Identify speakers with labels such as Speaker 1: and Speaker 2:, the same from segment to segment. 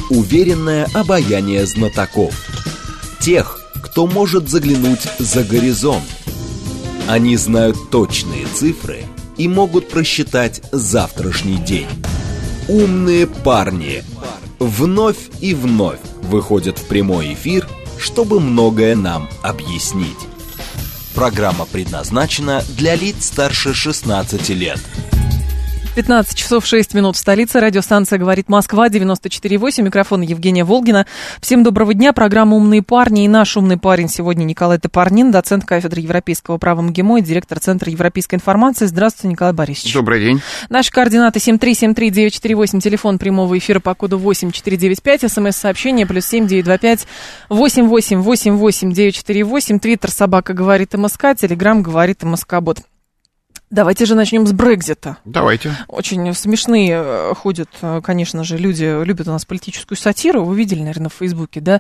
Speaker 1: Уверенное обаяние знатоков. Тех, кто может заглянуть за горизонт. Они знают точные цифры и могут просчитать завтрашний день. Умные парни вновь и вновь выходят в прямой эфир, чтобы многое нам объяснить. Программа предназначена для лиц старше 16 лет.
Speaker 2: 15 часов 6 минут в столице. Радиостанция «Говорит Москва», 94,8. Микрофон Евгения Волгина. Всем доброго дня. Программа «Умные парни». И наш умный парень сегодня Николай Топорнин, доцент кафедры европейского права МГИМО и директор Центра европейской информации. Здравствуйте, Николай Борисович.
Speaker 3: Добрый день.
Speaker 2: Наши координаты 7373948, телефон прямого эфира по коду 8495, смс-сообщение +7 925 8888 948, твиттер @ говорит МСК, телеграм говорит МСК-бот. Давайте же начнем с Брексита.
Speaker 3: Давайте.
Speaker 2: Очень смешные ходят, конечно же, люди любят у нас политическую сатиру. Вы видели, наверное, в Фейсбуке, да?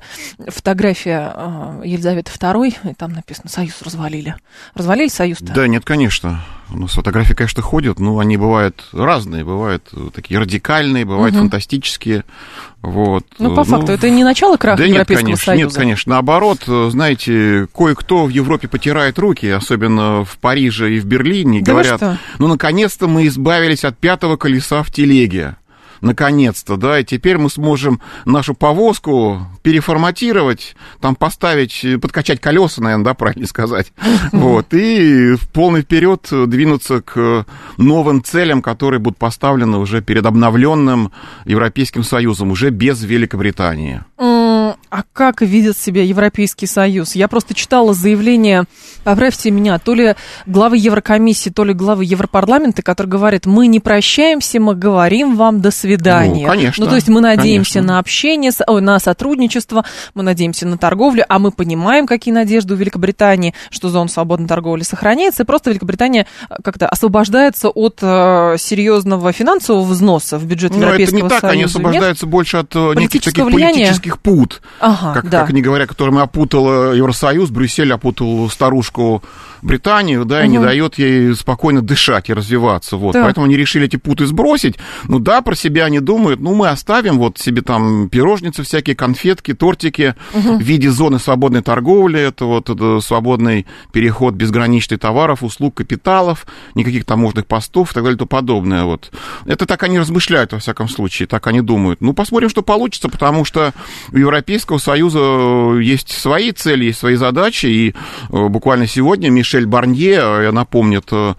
Speaker 2: Фотография Елизаветы II, и там написано «Союз развалили». Развалили Союз-то?
Speaker 3: Да, нет, конечно. Ну, фотографии, конечно, ходят, но они бывают разные. Бывают такие радикальные, бывают фантастические. Вот.
Speaker 2: Ну, по факту, это не начало краха Европейского Союза?
Speaker 3: Нет, конечно. Наоборот, знаете, кое-кто в Европе потирает руки, особенно в Париже и в Берлине, и говорят, ну, наконец-то мы избавились от пятого колеса в телеге. Наконец-то, да, и теперь мы сможем нашу повозку переформатировать, там поставить, подкачать колеса, наверное, да, правильно сказать, вот, и в полный вперед двинуться к новым целям, которые будут поставлены уже перед обновленным Европейским Союзом, уже без Великобритании.
Speaker 2: А как видит себя Европейский Союз? Я просто читала заявление, поправьте меня, то ли главы Еврокомиссии, то ли главы Европарламента, который говорит, мы не прощаемся, мы говорим вам до свидания.
Speaker 3: Ну, конечно.
Speaker 2: Ну, то есть мы надеемся на общение, на сотрудничество, мы надеемся на торговлю, а мы понимаем, какие надежды у Великобритании, что зона свободной торговли сохраняется, и просто Великобритания как-то освобождается от серьезного финансового взноса в бюджет Европейского Союза.
Speaker 3: Это не так, они освобождаются больше от неких таких
Speaker 2: влияния?
Speaker 3: Политических пут. Как они говорят, которыми опутал Евросоюз, Брюссель опутал старушку Британию, да, и не дает ей спокойно дышать и развиваться, вот, поэтому они решили эти путы сбросить, ну да, про себя они думают, ну мы оставим вот себе там пирожницы всякие, конфетки, тортики в виде зоны свободной торговли, это вот свободный переход безграничный товаров, услуг, капиталов, никаких таможенных постов и так далее и тому подобное, вот. Это так они размышляют, во всяком случае, так они думают. Ну, посмотрим, что получится, потому что у Европейского Союза есть свои цели, есть свои задачи, и буквально сегодня Мишель Барнье, я напомню,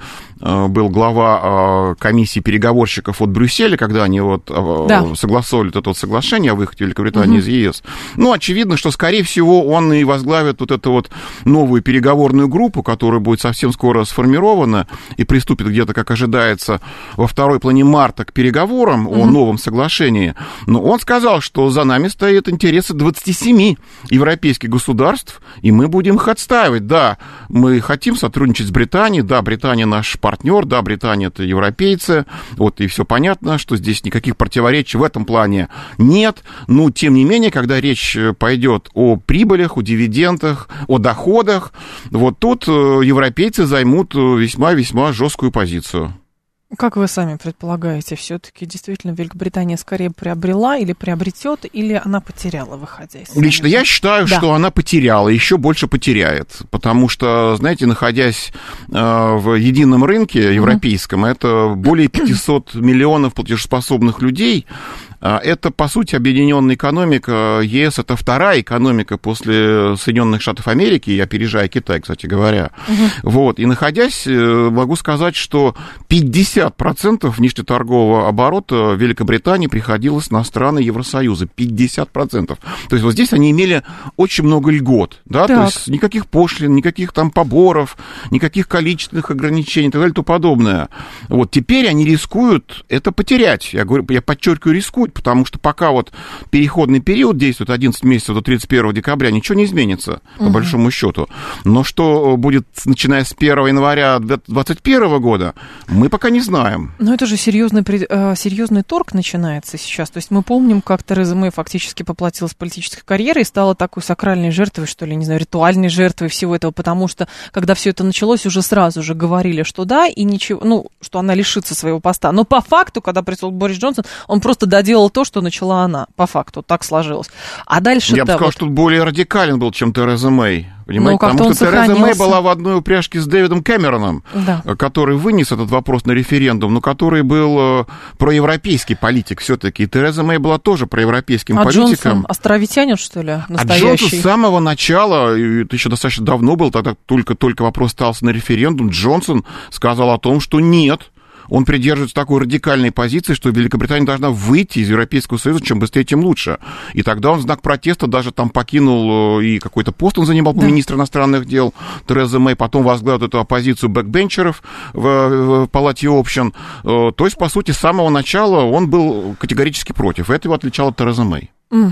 Speaker 3: был глава комиссии переговорщиков от Брюсселя, когда они вот согласовали это вот соглашение о выходе Великобритании из ЕС. Ну, очевидно, что, скорее всего, он и возглавит вот эту вот новую переговорную группу, которая будет совсем скоро сформирована и приступит где-то, как ожидается, во второй половине марта к переговорам о новом соглашении. Но он сказал, что за нами стоят интересы 27 европейских государств, и мы будем их отстаивать. Да, мы хотим сотрудничать с Британией, да, Британия наш партнер, да, Британия это европейцы, вот, и все понятно, что здесь никаких противоречий в этом плане нет, но, тем не менее, когда речь пойдет о прибылях, о дивидендах, о доходах, вот тут европейцы займут весьма-весьма жесткую позицию.
Speaker 2: Как вы сами предполагаете, все-таки действительно Великобритания скорее приобрела или приобретет, или она потеряла, выходя из Союза?
Speaker 3: Лично я считаю, что она потеряла, еще больше потеряет, потому что, знаете, находясь в едином рынке европейском, это более 500 миллионов платежеспособных людей. Это, по сути, объединенная экономика ЕС, это вторая экономика после Соединенных Штатов Америки, опережая Китай, кстати говоря. Вот. И находясь, могу сказать, что 50% внешнеторгового оборота Великобритании приходилось на страны Евросоюза. 50%. То есть вот здесь они имели очень много льгот. Да? То есть никаких пошлин, никаких там поборов, никаких количественных ограничений и так далее и тому подобное. Вот. Теперь они рискуют это потерять. Я подчеркиваю, рискуют, потому что пока вот переходный период действует 11 месяцев до 31 декабря, ничего не изменится, по большому счету. Но что будет, начиная с 1 января 2021 года, мы пока не знаем.
Speaker 2: Но это же серьезный торг начинается сейчас. То есть мы помним, как Тереза Мэй фактически поплатилась политической карьерой и стала такой сакральной жертвой, что ли, не знаю, ритуальной жертвой всего этого, потому что, когда все это началось, уже сразу же говорили, что да, и ничего, ну, что она лишится своего поста. Но по факту, когда пришел Борис Джонсон, он просто доделал сделала то, что начала она, по факту, так сложилось. А дальше...
Speaker 3: Я бы сказал, что более радикален был, чем Тереза Мэй. Понимаете?
Speaker 2: Потому что
Speaker 3: Тереза Мэй была в одной упряжке с Дэвидом Кэмероном, который вынес этот вопрос на референдум, но который был проевропейский политик все-таки. И Тереза Мэй была тоже проевропейским политиком.
Speaker 2: Джонсон островитянин, что ли, настоящий?
Speaker 3: А Джонсон с самого начала, и это еще достаточно давно был, тогда только вопрос ставился на референдум, Джонсон сказал о том, что нет. Он придерживается такой радикальной позиции, что Великобритания должна выйти из Европейского Союза, чем быстрее, тем лучше. И тогда он в знак протеста даже там покинул, и какой-то пост он занимал, министра иностранных дел Тереза Мэй, потом возглавил эту оппозицию бэкбенчеров в Палате общин. То есть, по сути, с самого начала он был категорически против. Это его отличало от Терезы Мэй.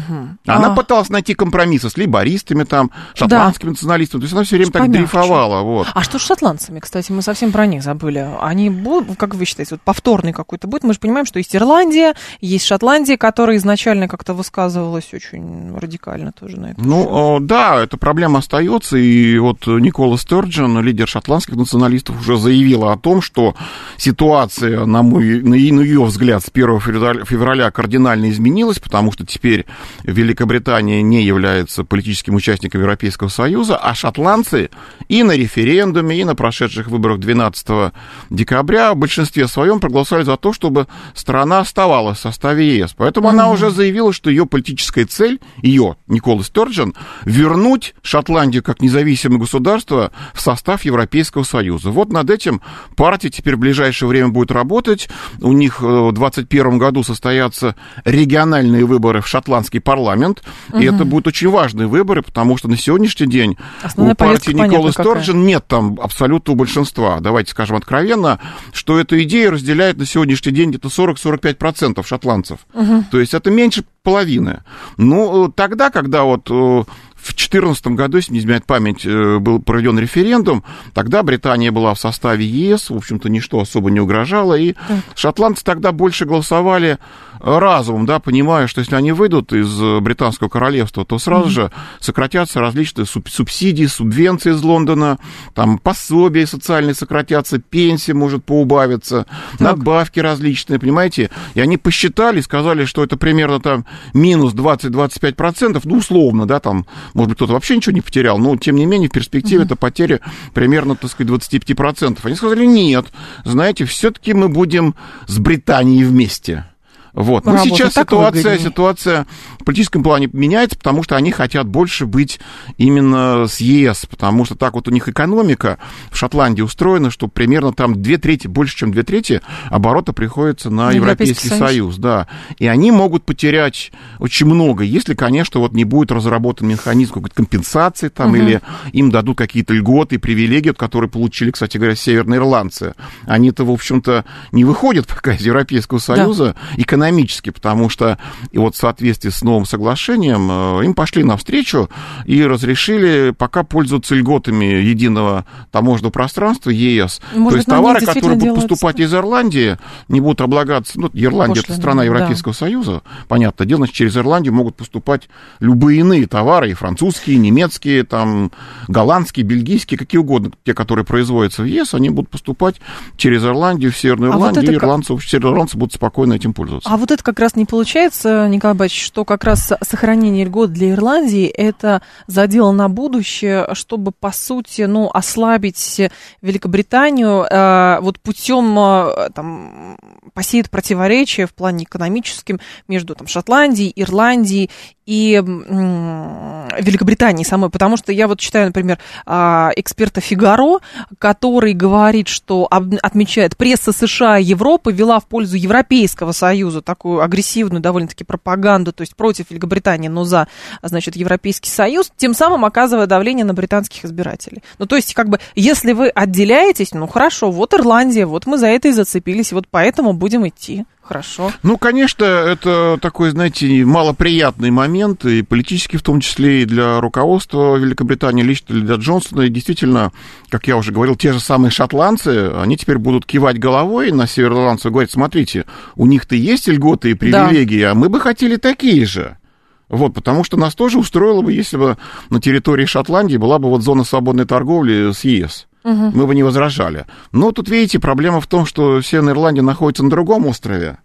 Speaker 3: Она пыталась найти компромиссы с лейбористами, там, шотландскими националистами. То есть она все время так дрейфовала. Вот.
Speaker 2: А что с шотландцами, кстати? Мы совсем про них забыли. Они будут, как вы считаете, вот повторный какой-то будет? Мы же понимаем, что есть Ирландия, есть Шотландия, которая изначально как-то высказывалась очень радикально тоже на это.
Speaker 3: Да, эта проблема остается. И вот Никола Стёрджен, лидер шотландских националистов, уже заявила о том, что ситуация, на ее взгляд, с 1 февраля кардинально изменилась, потому что теперь Великобритания не является политическим участником Европейского Союза, а шотландцы и на референдуме, и на прошедших выборах 12 декабря в большинстве своем проголосовали за то, чтобы страна оставалась в составе ЕС. Поэтому она уже заявила, что ее политическая цель, Никола Стёрджен, вернуть Шотландию как независимое государство в состав Европейского Союза. Вот над этим партия теперь в ближайшее время будет работать. У них в 2021 году состоятся региональные выборы в шотландский парламент, и это будут очень важные выборы, потому что на сегодняшний день у партии Никола Стёрджен нет там абсолютного большинства. Давайте скажем откровенно, что эту идею разделяет на сегодняшний день где-то 40-45% шотландцев. То есть это меньше половины. Тогда, когда вот в 2014 году, если не изменяет память, был проведен референдум, тогда Британия была в составе ЕС, в общем-то, ничто особо не угрожало, и шотландцы тогда больше голосовали разумом, понимая, что если они выйдут из британского королевства, то сразу же сократятся различные субсидии, субвенции из Лондона, там пособия социальные сократятся, пенсии может поубавиться, надбавки различные, понимаете? И они посчитали, сказали, что это примерно там минус 20-25%, условно, там, может быть, кто-то вообще ничего не потерял, но, тем не менее, в перспективе это потеря примерно, 25%. Они сказали, нет, знаете, все-таки мы будем с Британией вместе. Вот. Но сейчас ситуация в политическом плане меняется, потому что они хотят больше быть именно с ЕС, потому что так вот у них экономика в Шотландии устроена, что примерно там больше, чем 2/3 оборота приходится на Европейский Союз. Да. И они могут потерять очень много, если, конечно, вот не будет разработан механизм какой-то компенсации там, или им дадут какие-то льготы и привилегии, которые получили, кстати говоря, северные ирландцы. Они-то, в общем-то, не выходят пока из Европейского Союза экономически, потому что и вот в соответствии с новым соглашением им пошли навстречу и разрешили пока пользоваться льготами единого таможенного пространства ЕС. То есть товары, которые будут поступать из Ирландии, не будут облагаться. Ирландия — это страна Европейского Союза, понятное дело, значит, через Ирландию могут поступать любые иные товары, и французские, и немецкие, там, голландские, бельгийские, какие угодно, те, которые производятся в ЕС, они будут поступать через Ирландию, в Северную Ирландию, и ирландцы будут спокойно этим пользоваться.
Speaker 2: А вот это как раз не получается, Николай Борисович, что как раз сохранение льгот для Ирландии — это задел на будущее, чтобы, по сути, ослабить Великобританию вот путем посеять противоречия в плане экономическим между Шотландией, Ирландией и Великобритании самой, потому что я вот читаю, например, эксперта Фигаро, который говорит, что отмечает, пресса США и Европы вела в пользу Европейского Союза такую агрессивную довольно-таки пропаганду, то есть против Великобритании, но за, Европейский Союз, тем самым оказывая давление на британских избирателей. То есть, если вы отделяетесь, хорошо, вот Ирландия, вот мы за это и зацепились, вот поэтому будем идти. Хорошо.
Speaker 3: Конечно, это такой, знаете, малоприятный момент, и политически в том числе, и для руководства Великобритании, лично для Джонсона. И действительно, как я уже говорил, те же самые шотландцы, они теперь будут кивать головой на североирландцев и говорить, смотрите, у них-то есть льготы и привилегии, а мы бы хотели такие же. Вот, потому что нас тоже устроило бы, если бы на территории Шотландии была бы вот зона свободной торговли с ЕС. Мы бы не возражали. Но тут, видите, проблема в том, что Северная Ирландия находится на другом острове,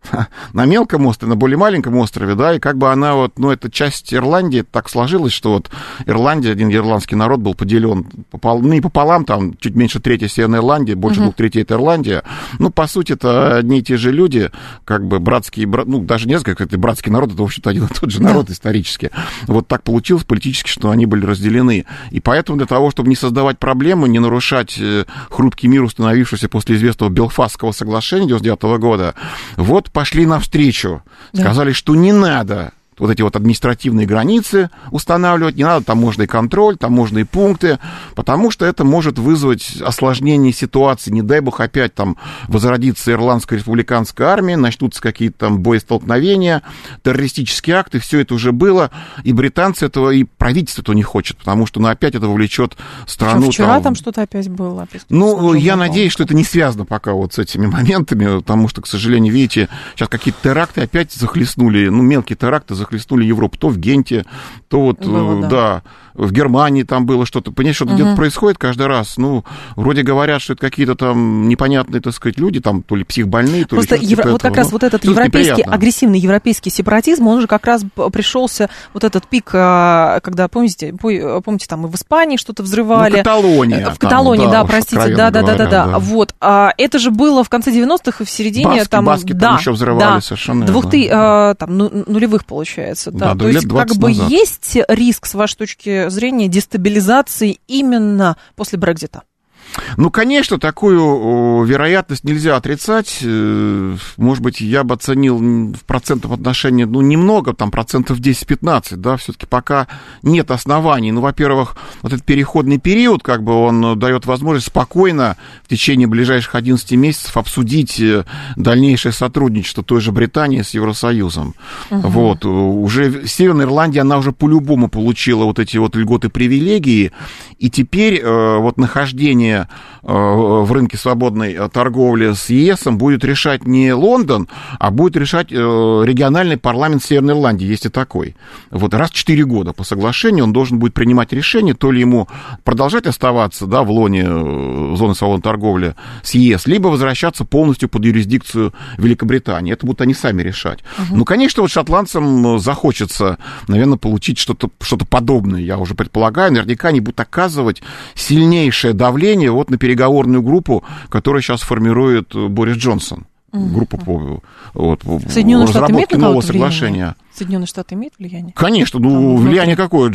Speaker 3: на мелком острове, на более маленьком острове, да, и как бы она вот, ну, это часть Ирландии, так сложилось, что вот Ирландия, один ирландский народ был поделен не пополам, там чуть меньше трети Северной Ирландии, больше 2/3 это Ирландия. Ну, по сути, это одни и те же люди, как бы братские, ну, даже не знаю, как это братский народ, это, в общем-то, один и тот же народ исторически. Вот так получилось политически, что они были разделены. И поэтому для того, чтобы не создавать проблемы, не нарушать хрупкий мир, установившийся после известного Белфастского соглашения 1999 года, вот пошли навстречу, сказали, что не надо вот эти вот административные границы устанавливать, не надо таможенный контроль, таможенные пункты, потому что это может вызвать осложнение ситуации, не дай бог опять там возродится Ирландская республиканская армия, начнутся какие-то там боестолкновения, террористические акты, все это уже было, и британцы этого, и правительство этого не хочет, потому что, ну, опять это вовлечет страну.
Speaker 2: Вчера там что-то опять было. Опять
Speaker 3: ну, я надеюсь, что это не связано пока вот с этими моментами, потому что, к сожалению, видите, сейчас какие-то теракты опять захлестнули, ну, мелкие теракты захлестнули Европу, то в Генте, то вот, да, в Германии там было что-то. Понимаешь, что-то где-то происходит каждый раз. Ну, вроде говорят, что это какие-то там непонятные, так сказать, люди, там, то ли психбольные, то ли
Speaker 2: просто вот этого. Как раз вот этот европейский, агрессивный европейский сепаратизм, он же как раз пришелся, вот этот пик, когда, помните, там и в Испании что-то взрывали.
Speaker 3: В
Speaker 2: Каталонии, да, простите, да. Вот. Это же было в конце 90-х и в середине.
Speaker 3: Баски там еще взрывали совершенно.
Speaker 2: Там, нулевых, получается.
Speaker 3: Да,
Speaker 2: то есть, как бы
Speaker 3: назад.
Speaker 2: есть риск, с вашей точки зрения, дестабилизации именно после Брексита?
Speaker 3: Ну, конечно, такую вероятность нельзя отрицать. Может быть, я бы оценил в процентном отношении, ну, немного, там, 10-15%, да, все-таки пока нет оснований. Ну, во-первых, вот этот переходный период, как бы, он дает возможность спокойно в течение ближайших 11 месяцев обсудить дальнейшее сотрудничество той же Британии с Евросоюзом. Вот. Уже Северная Ирландия, она уже по-любому получила вот эти вот льготы, привилегии, и теперь вот нахождение в рынке свободной торговли с ЕС будет решать не Лондон, а будет решать региональный парламент Северной Ирландии, есть и такой. Вот раз в 4 года по соглашению он должен будет принимать решение, то ли ему продолжать оставаться, да, в лоне зоны свободной торговли с ЕС, либо возвращаться полностью под юрисдикцию Великобритании. Это будут они сами решать. Ну, конечно, вот шотландцам захочется, наверное, получить что-то подобное, я уже предполагаю. Наверняка они будут оказывать сильнейшее давление вот на переговорную группу, которую сейчас формирует Борис Джонсон. Группа по разработке нового соглашения.
Speaker 2: Соединенные Штаты имеют влияние?
Speaker 3: Конечно, ну, влияние какое?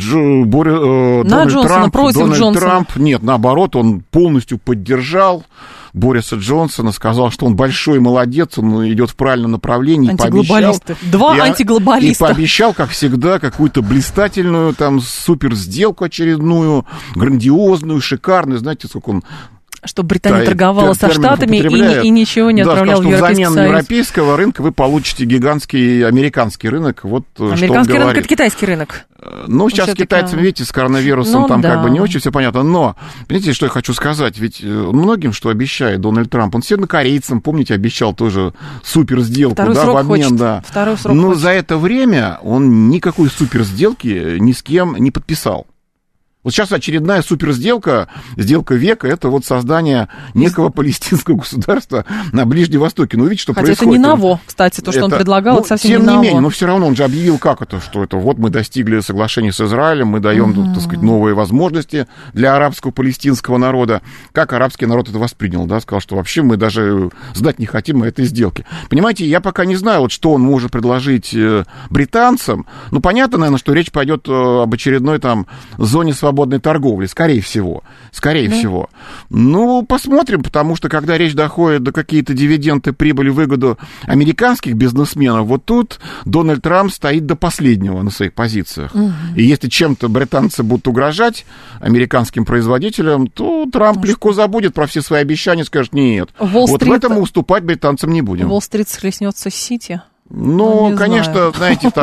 Speaker 3: Дональд Трамп, нет, наоборот, он полностью поддержал Бориса Джонсона, сказал, что он большой молодец, он идет в правильном направлении.
Speaker 2: Антиглобалисты. Антиглобалиста.
Speaker 3: И пообещал, как всегда, какую-то блистательную там супер сделку очередную, грандиозную, шикарную. Знаете, сколько он...
Speaker 2: Чтобы Британия торговала со Штатами и ничего не отправляла в Европейский Союз.
Speaker 3: Взамен европейского рынка вы получите гигантский американский рынок. Вот
Speaker 2: американский рынок — это китайский рынок.
Speaker 3: Ну, сейчас с китайцами, видите, с коронавирусом как бы не очень все понятно. Но, понимаете, что я хочу сказать? Ведь многим, что обещает Дональд Трамп, он севернокорейцам, помните, обещал тоже суперсделку, да, в обмен, да. Но за это время он никакой суперсделки ни с кем не подписал. Вот сейчас очередная суперсделка, сделка века, это вот создание некого палестинского государства на Ближнем Востоке. Ну, видите, что происходит.
Speaker 2: Хотя это не ново, кстати, то, что он предлагал, это совсем не ново.
Speaker 3: Тем не менее, но все равно он же объявил, как это, что это вот мы достигли соглашения с Израилем, мы даем, так сказать, новые возможности для арабского палестинского народа. Как арабский народ это воспринял, да, сказал, что вообще мы даже знать не хотим о этой сделке. Понимаете, я пока не знаю, вот что он может предложить британцам. Ну, понятно, наверное, что речь пойдет об очередной там зоне свободной торговли, скорее всего. Ну, посмотрим, потому что, когда речь доходит до какие-то дивиденды, прибыли, выгоду американских бизнесменов, вот тут Дональд Трамп стоит до последнего на своих позициях. И если чем-то британцы будут угрожать американским производителям, то Трамп легко забудет про все свои обещания, скажет, нет, вот в этом мы уступать британцам не будем.
Speaker 2: Уолл-стрит схлестнется с Сити?
Speaker 3: Ну, конечно, знаете, там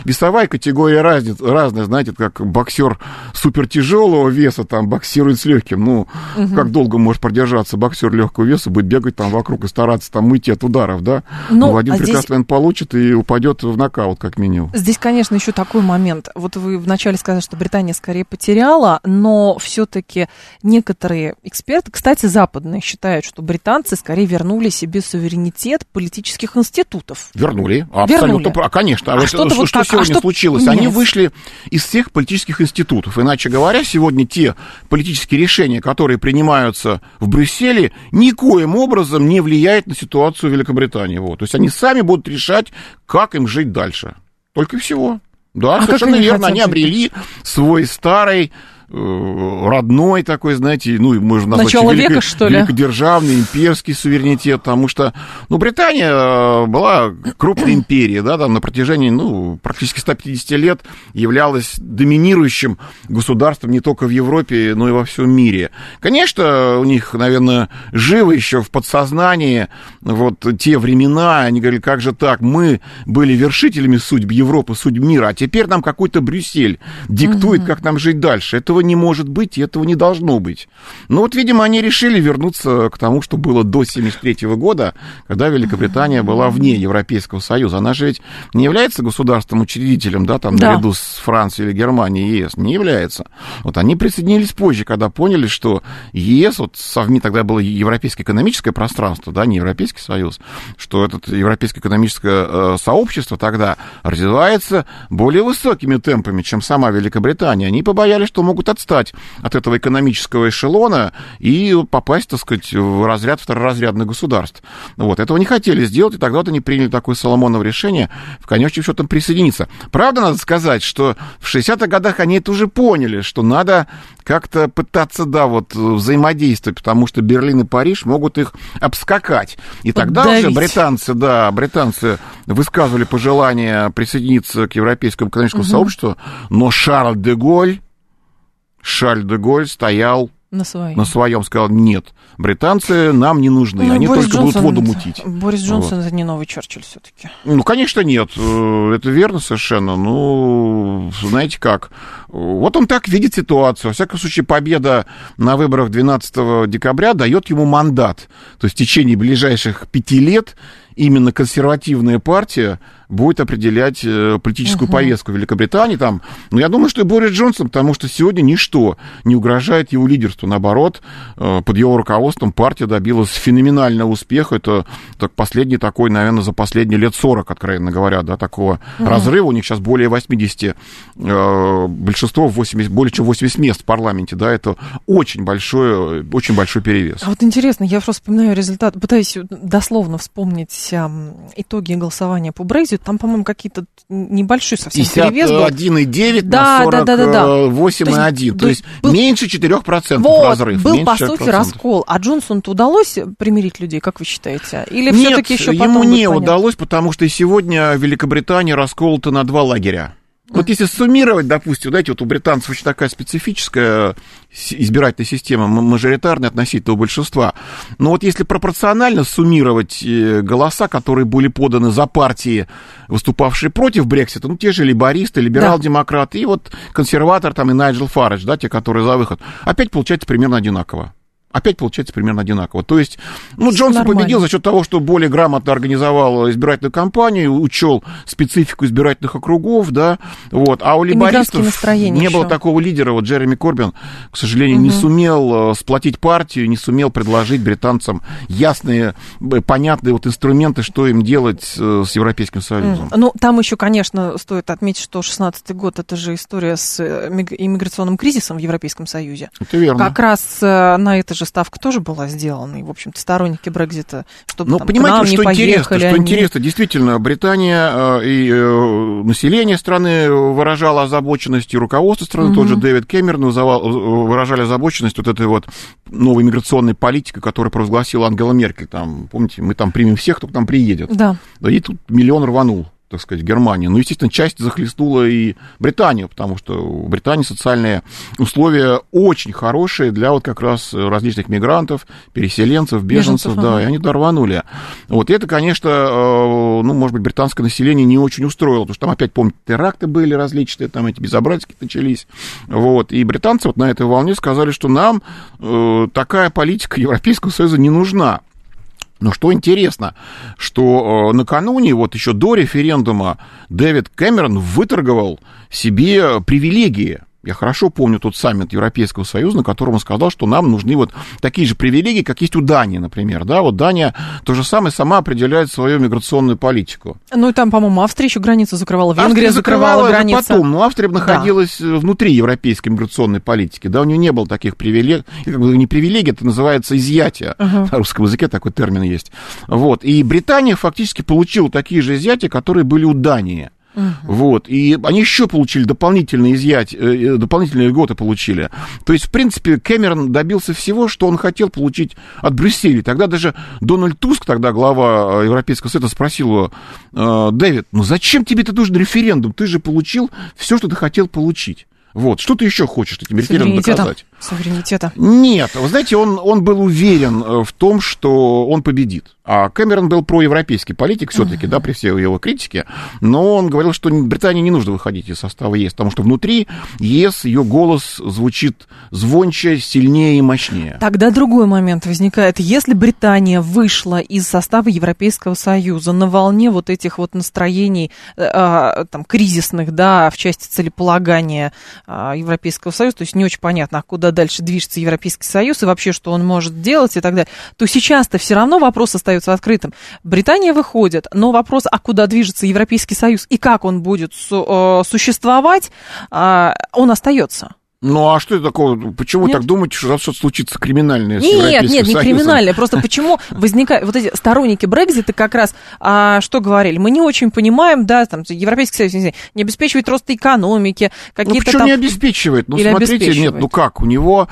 Speaker 3: весовая категория разная, знаете, как боксер супертяжелого веса там боксирует с легким. Как долго может продержаться боксер легкого веса, будет бегать там вокруг и стараться там уйти от ударов, да? В один прекрасный момент получит и упадет в нокаут, как минимум.
Speaker 2: Здесь, конечно, еще такой момент. Вот вы вначале сказали, что Британия скорее потеряла, но все-таки некоторые эксперты, кстати, западные, считают, что британцы скорее вернули себе суверенитет политических институтов.
Speaker 3: Вернули, абсолютно. Конечно. Что сегодня случилось? Они вышли из всех политических институтов. Иначе говоря, сегодня те политические решения, которые принимаются в Брюсселе, никоим образом не влияют на ситуацию в Великобритании. То есть они сами будут решать, как им жить дальше. Только и всего. Да, совершенно верно. Они обрели свой старый, родной такой, знаете, можно назвать великодержавный, имперский суверенитет, потому что, Британия была крупной империей, да, там на протяжении, практически 150 лет являлась доминирующим государством не только в Европе, но и во всем мире. Конечно, у них, наверное, живо еще в подсознании те времена, они говорили, как же так, мы были вершителями судьб Европы, судьб мира, а теперь нам какой-то Брюссель диктует, как нам жить дальше. Этого не может быть, и этого не должно быть. Видимо, они решили вернуться к тому, что было до 1973 года, когда Великобритания была вне Европейского Союза. Она же ведь не является государством-учредителем, да, наряду с Францией или Германией, ЕС, не является. Они присоединились позже, когда поняли, что ЕС, тогда было Европейское экономическое пространство, да, не Европейский Союз, что это Европейское экономическое сообщество тогда развивается более высокими темпами, чем сама Великобритания. Они побоялись, что могут отстать от этого экономического эшелона и попасть, так сказать, в разряд второразрядных государств. Этого не хотели сделать, и тогда они приняли такое Соломоново решение в конечном счете присоединиться. Правда, надо сказать, что в 60-х годах они это уже поняли, что надо как-то пытаться, взаимодействовать, потому что Берлин и Париж могут их обскакать. И тогда уже британцы высказывали пожелание присоединиться к Европейскому экономическому сообществу, но Шарль де Голль стоял на своем, сказал, нет, британцы нам не нужны, они только будут воду мутить.
Speaker 2: Борис Джонсон это не новый Черчилль все-таки.
Speaker 3: Конечно, нет, это верно совершенно, знаете как, он так видит ситуацию, во всяком случае, победа на выборах 12 декабря дает ему мандат, то есть в течение ближайших 5 лет именно консервативная партия будет определять политическую повестку Великобритании. Я думаю, что и Борис Джонсон, потому что сегодня ничто не угрожает его лидерству. Наоборот, под его руководством партия добилась феноменального успеха. Это последний такой, наверное, за последние лет 40, откровенно говоря, да, такого разрыва. У них сейчас более 80, большинство, более чем 80 мест в парламенте. Да, это очень большой перевес.
Speaker 2: А интересно, я просто вспоминаю результат, пытаюсь дословно вспомнить итоги голосования по Брекситу. Там, по-моему, какие-то небольшой совсем перевес был.
Speaker 3: 51,9 на 48,1. То есть меньше 4% разрыв.
Speaker 2: Был, по сути, раскол. А Джонсону-то удалось примирить людей, как вы считаете? Или все-таки еще потом
Speaker 3: ему не удалось, потому что сегодня Великобритания расколота на 2 лагеря. Если суммировать, допустим, у британцев очень такая специфическая избирательная система, мажоритарная относительно большинства. Но если пропорционально суммировать голоса, которые были поданы за партии, выступавшие против Брексита, те же лейбористы, либерал-демократы, и консерватор и Найджел Фаридж, те, которые за выход, опять получается примерно одинаково. То есть, Джонсон победил за счет того, что более грамотно организовал избирательную кампанию, учел специфику избирательных округов, да, а у лейбористов не было такого лидера. Джереми Корбин, к сожалению, не сумел сплотить партию, не сумел предложить британцам ясные, понятные инструменты, что им делать с Европейским Союзом.
Speaker 2: Там еще, конечно, стоит отметить, что 16-й год — это же история с иммиграционным кризисом в Европейском Союзе.
Speaker 3: Это верно.
Speaker 2: Как раз на это же ставка тоже была сделана, и, в общем-то, сторонники Брексита, чтобы
Speaker 3: понимаете, что интересно, действительно, Британия и население страны выражало озабоченность, и руководство страны, тот же Дэвид Кэмерон выражали озабоченность этой новой миграционной политикой, которую провозгласила Ангела Меркель. Помните, мы примем всех, кто к нам приедет.
Speaker 2: Да.
Speaker 3: И тут 1 миллион рванул. так сказать, Германии. Но, естественно, часть захлестнула и Британию, потому что в Британии социальные условия очень хорошие для вот как раз различных мигрантов, переселенцев, беженцев, да, и они дорванули. Вот, и это, конечно, ну, может быть, британское население не очень устроило, потому что там опять, помните, теракты были различные, там эти безобразия начались. Вот, и британцы вот на этой волне сказали, что нам такая политика Европейского Союза не нужна. Но что интересно, что накануне, вот еще до референдума, Дэвид Кэмерон выторговал себе привилегии. Я хорошо помню тот саммит Европейского Союза, на котором он сказал, что нам нужны вот такие же привилегии, как есть у Дании, например. Да, вот Дания то же самое сама определяет свою миграционную политику.
Speaker 2: Ну и там, по-моему, Австрия еще границу закрывала, Венгрия закрывала границу.
Speaker 3: Потом, но Австрия находилась внутри европейской миграционной политики. Да, у нее не было таких привилегий, как бы не привилегий, это называется изъятие. На русском языке такой термин есть. Вот. И Британия фактически получила такие же изъятия, которые были у Дании. Вот, и они еще получили дополнительные изъятия, дополнительные льготы получили. То есть, в принципе, Кэмерон добился всего, что он хотел получить от Брюсселя. Тогда даже Дональд Туск, тогда глава Европейского Совета, спросил его: Дэвид, ну зачем тебе это нужен референдум? Ты же получил все, что ты хотел получить. Вот, что ты еще хочешь этим референдумом доказать?
Speaker 2: Суверенитета.
Speaker 3: Нет, вы знаете, он был уверен в том, что он победит. А Кэмерон был проевропейский политик все-таки, да, при всей его критике, но он говорил, что Британии не нужно выходить из состава ЕС, потому что внутри ЕС ее голос звучит звонче, сильнее и мощнее.
Speaker 2: Тогда другой момент возникает. Если Британия вышла из состава Европейского Союза на волне вот этих вот настроений там, кризисных, да, в части целеполагания Европейского Союза, то есть не очень понятно, куда дальше движется Европейский Союз и вообще, что он может делать и так далее, то сейчас-то все равно вопрос остается открытым. Британия выходит, но вопрос, а куда движется Европейский Союз и как он будет существовать, он остается.
Speaker 3: Ну, а что это такое? Почему вы так думаете, что что-то случится криминальное с Европейским Союзом?
Speaker 2: Нет, не криминальное. Просто почему возникают вот эти сторонники Брексита как раз, что говорили? Мы не очень понимаем, да, там, Европейский Союз не обеспечивает рост экономики, какие-то
Speaker 3: почему
Speaker 2: там...
Speaker 3: не обеспечивает? Ну,
Speaker 2: или
Speaker 3: смотрите,
Speaker 2: обеспечивает?
Speaker 3: Нет, ну как, у него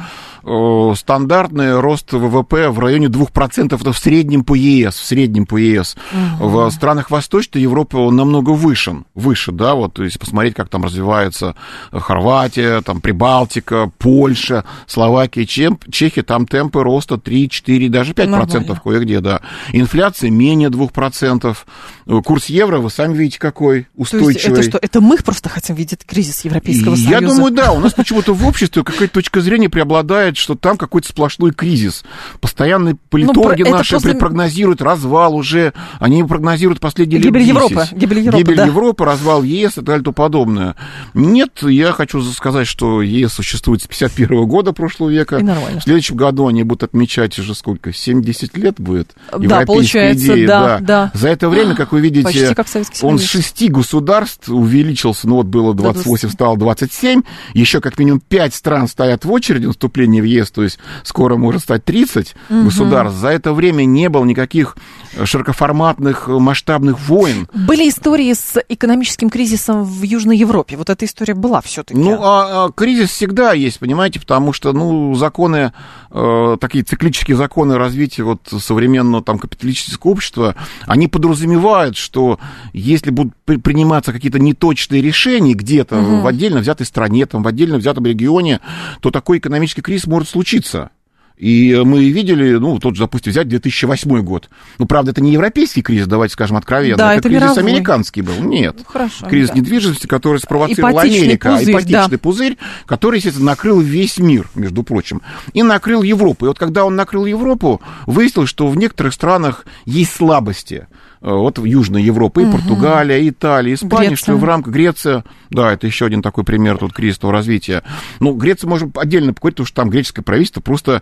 Speaker 3: стандартный рост ВВП в районе 2%, это в среднем по ЕС. В странах Восточной Европы он намного выше, да, вот, если посмотреть, как там развивается Хорватия, там, Прибалтика, Польша, Словакия, Чехия, там темпы роста 3, 4, даже 5% кое-где, да. Инфляция менее 2%. Курс евро, вы сами видите, какой устойчивый.
Speaker 2: То есть это что, это мы просто хотим видеть кризис Европейского Союза?
Speaker 3: Я думаю, да, у нас почему-то в обществе какая-то точка зрения преобладает, что там какой-то сплошной кризис. Постоянные политологи наши предпрогнозируют развал уже, они прогнозируют последние лет 10. Гибель Европы, развал ЕС и так далее и тому подобное. Нет, я хочу сказать, что ЕС существует с 51 года прошлого века. И нормально. В следующем году они будут отмечать уже сколько, 70 лет будет европейской идеи. Да. За это время, как вы видите, он с 6 государств увеличился, ну вот было 28, стало 27, еще как минимум 5 стран стоят в очереди на вступление в ЕС, то есть скоро может стать 30 государств. За это время не было никаких широкоформатных масштабных войн. Были истории с экономическим кризисом в Южной Европе. Вот эта история была все-таки. Ну, кризис всегда есть, понимаете, потому что, ну, законы, такие циклические законы развития вот современного там капиталистического общества, они подразумевают, что если будут приниматься какие-то неточные решения где-то в отдельно взятой стране, там, в отдельно взятом регионе, то такой экономический кризис может случиться. И мы видели, ну, тот же, допустим, взять 2008 год. Ну, правда, это не европейский кризис, давайте скажем откровенно. Да, это кризис мировой. Американский был. Нет. Ну, хорошо, кризис недвижимости, который спровоцировала Америка. Ипотечный пузырь, который, естественно, накрыл весь мир, между прочим. И накрыл Европу. И вот когда он накрыл Европу, выяснилось, что в некоторых странах есть слабости. Вот в Южной Европе, и Португалия, и Италия, и Испания, что в рамках Греция, да, это еще один такой пример тут кризисного развития. Ну, Грецию можем отдельно поговорить, потому что там греческое правительство просто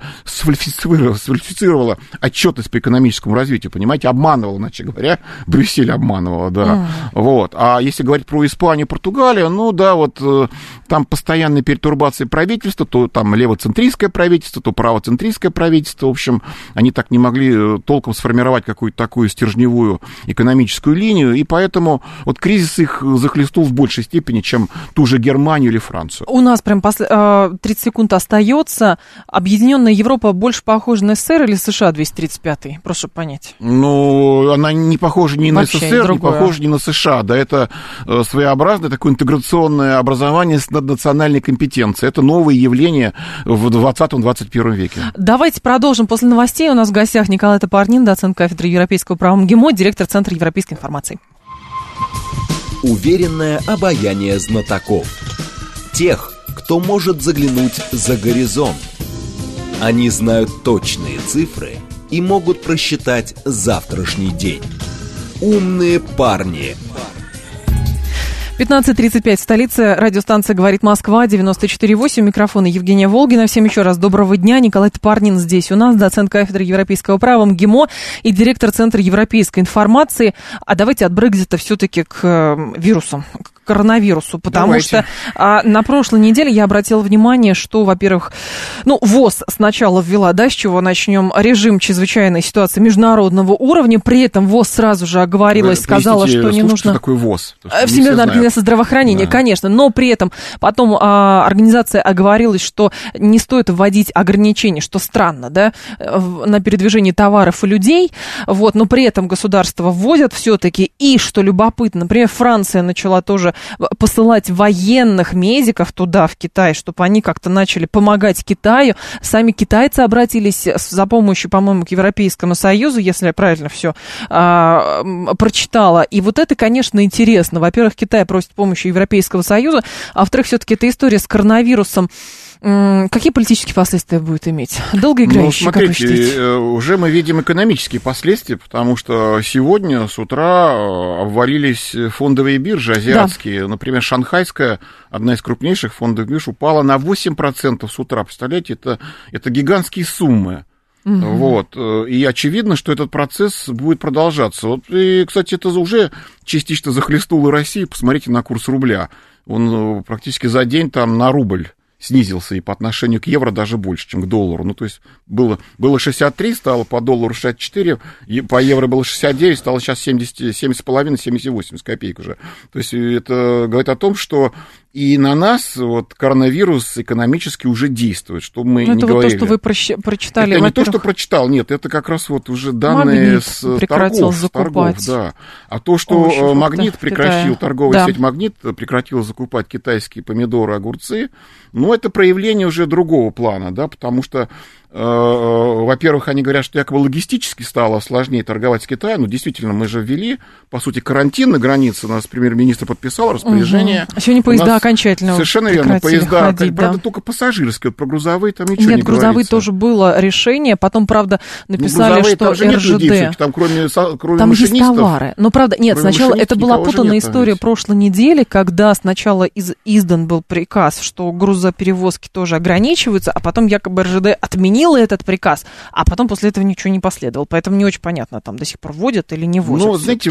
Speaker 3: сфальсифицировало отчетность по экономическому развитию, понимаете, обманывало, иначе говоря, Брюссель обманывало, да. Вот. А если говорить про Испанию, Португалию, ну, да, вот там постоянные перетурбации правительства, то там левоцентристское правительство, то правоцентристское правительство, в общем, они так не могли толком сформировать какую-то такую стержневую экономическую линию, и поэтому вот кризис их захлестнул в большей степени, чем ту же Германию или Францию.
Speaker 2: У нас прям 30 секунд остается. Объединенная Европа больше похожа на СССР или США 235-й? Прошу понять.
Speaker 3: Ну, она не похожа ни
Speaker 2: вообще
Speaker 3: на СССР, не похожа ни на США. Да, это своеобразное такое интеграционное образование с наднациональной компетенцией. Это новое явление в 20-21 веке.
Speaker 2: Давайте продолжим после новостей. У нас в гостях Николай Топорнин, доцент кафедры европейского права МГИМО, директор Центра европейской информации.
Speaker 1: Уверенное обаяние знатоков. Тех, кто может заглянуть за горизонт. Они знают точные цифры и могут просчитать завтрашний день. Умные парни.
Speaker 2: 15:35 в столице. Радиостанция «Говорит Москва», 94.8. Микрофон Евгения Волгина. Всем еще раз доброго дня. Николай Топорнин здесь у нас, доцент кафедры европейского права МГИМО и директор Центра европейской информации. А давайте от Брексита все-таки к вирусам, к коронавирусу, потому что на прошлой неделе я обратила внимание, что, во-первых, ВОЗ сначала ввела, с чего начнем, режим чрезвычайной ситуации международного уровня, при этом ВОЗ сразу же оговорилась, сказала, что не нужно...
Speaker 3: Что такое ВОЗ?
Speaker 2: Всемирная организация здравоохранения, да. Конечно, но при этом потом организация оговорилась, что не стоит вводить ограничения, что странно, на передвижение товаров и людей, но при этом государства вводят все-таки, и, что любопытно, например, Франция начала тоже посылать военных медиков туда, в Китай, чтобы они как-то начали помогать Китаю. Сами китайцы обратились за помощью, по-моему, к Европейскому Союзу, если я правильно все прочитала. И вот это, конечно, интересно. Во-первых, Китай просит помощи Европейского Союза, а во-вторых, все-таки эта история с коронавирусом, какие политические последствия будет иметь? Долгоиграющие, как вы считаете?
Speaker 3: Уже мы видим экономические последствия, потому что сегодня с утра обвалились фондовые биржи азиатские. Да. Например, шанхайская, одна из крупнейших фондовых бирж, упала на 8% с утра. Представляете, это гигантские суммы. И очевидно, что этот процесс будет продолжаться. И, кстати, это уже частично захлестнуло Россию. Посмотрите на курс рубля. Он практически за день там на рубль снизился, и по отношению к евро даже больше, чем к доллару. То есть было 63, стало по доллару 64, по евро было 69, стало сейчас 70,5, 78 с копеек уже. То есть это говорит о том, что и на нас коронавирус экономически уже действует, что мы не говорили.
Speaker 2: Это то, что вы прочитали.
Speaker 3: Это не то, что прочитал, нет, это как раз уже данные с торгов. Да. А то, что Магнит прекратил, торговая сеть Магнит прекратила закупать китайские помидоры, огурцы, это проявление уже другого плана, потому что, во-первых, они говорят, что якобы логистически стало сложнее торговать с Китаем. Действительно, мы же ввели, по сути, карантин на границе. У нас премьер-министр подписал распоряжение.
Speaker 2: Сегодня поезда окончательно
Speaker 3: совершенно верно, поезда ходить, правда, только пассажирские, про грузовые там ничего не говорится.
Speaker 2: Нет, грузовые тоже было решение, потом, правда, написали, что РЖД.
Speaker 3: Там кроме
Speaker 2: там
Speaker 3: машинистов...
Speaker 2: есть товары. Но, правда, нет, сначала это была путанная история прошлой недели, когда сначала издан был приказ, что грузоперевозки тоже ограничиваются, а потом якобы РЖД отменила этот приказ, а потом после этого ничего не последовало. Поэтому не очень понятно, там до сих пор вводят или не вводят.
Speaker 3: Знаете,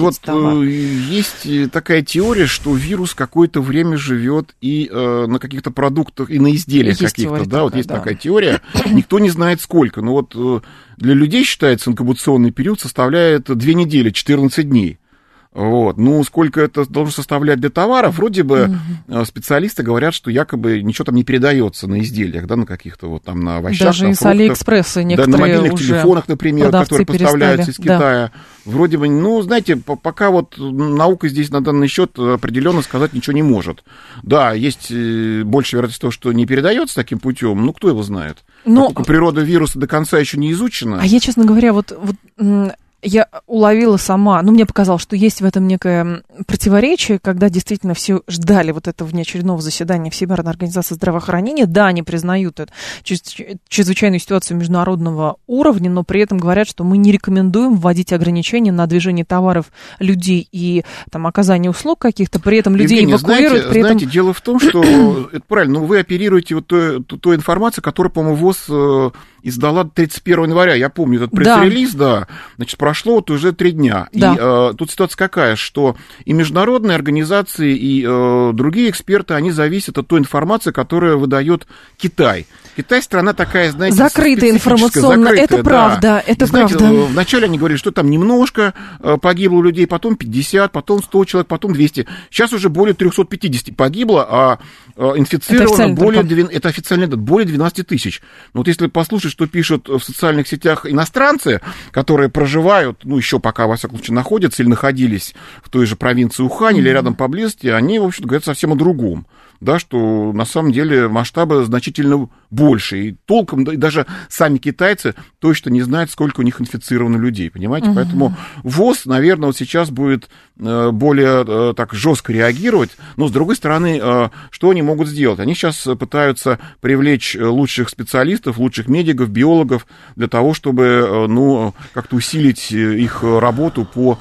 Speaker 3: есть такая теория, что вирус какое-то время живет и на каких-то продуктах, и на изделиях каких-то. Есть такая теория. Никто не знает сколько. Но для людей, считается, инкубационный период составляет 2 недели, 14 дней. Сколько это должно составлять для товаров, вроде бы специалисты говорят, что якобы ничего там не передается на изделиях, на каких-то там на овощах,
Speaker 2: даже из Алиэкспресса некоторые
Speaker 3: на мобильных телефонах, например, которые поставляются из Китая. Вроде бы, знаете, пока наука здесь на данный счет определенно сказать ничего не может. Да, есть большая вероятность того, что не передается таким путем, кто его знает. Поскольку природа вируса до конца еще не изучена.
Speaker 2: А я, честно говоря, я уловила сама, мне показалось, что есть в этом некое противоречие, когда действительно все ждали этого внеочередного заседания Всемирной организации здравоохранения. Да, они признают эту чрезвычайную ситуацию международного уровня, но при этом говорят, что мы не рекомендуем вводить ограничения на движение товаров, людей и оказание услуг каких-то, при этом людей
Speaker 3: Евгения,
Speaker 2: эвакуируют.
Speaker 3: Знаете, дело в том, что, это правильно, вы оперируете той информацией, которую, по-моему, ВОЗ издала 31 января. Я помню этот пресс-релиз, Значит, прошло уже 3 дня. Да. И тут ситуация какая, что и международные организации, и другие эксперты, они зависят от той информации, которую выдает Китай. Китай страна такая, знаете,
Speaker 2: закрытая информационно, это правда, это
Speaker 3: знаете,
Speaker 2: правда.
Speaker 3: Вначале они говорили, что там немножко погибло людей, потом 50, потом 100 человек, потом 200. Сейчас уже более 350 погибло, а инфицировано это официально более 12 тысяч. Но вот если послушать, что пишут в социальных сетях иностранцы, которые проживают, ну, еще пока, во всяком случае, находятся или находились в той же провинции Ухань или рядом поблизости, они, в общем-то, говорят совсем о другом. Да, что на самом деле масштабы значительно больше. И толком, да, и даже сами китайцы точно не знают, сколько у них инфицировано людей, понимаете? Поэтому ВОЗ, наверное, вот сейчас будет более так жестко реагировать. Но, с другой стороны, что они могут сделать? Они сейчас пытаются привлечь лучших специалистов, лучших медиков, биологов для того, чтобы, ну, как-то усилить их работу по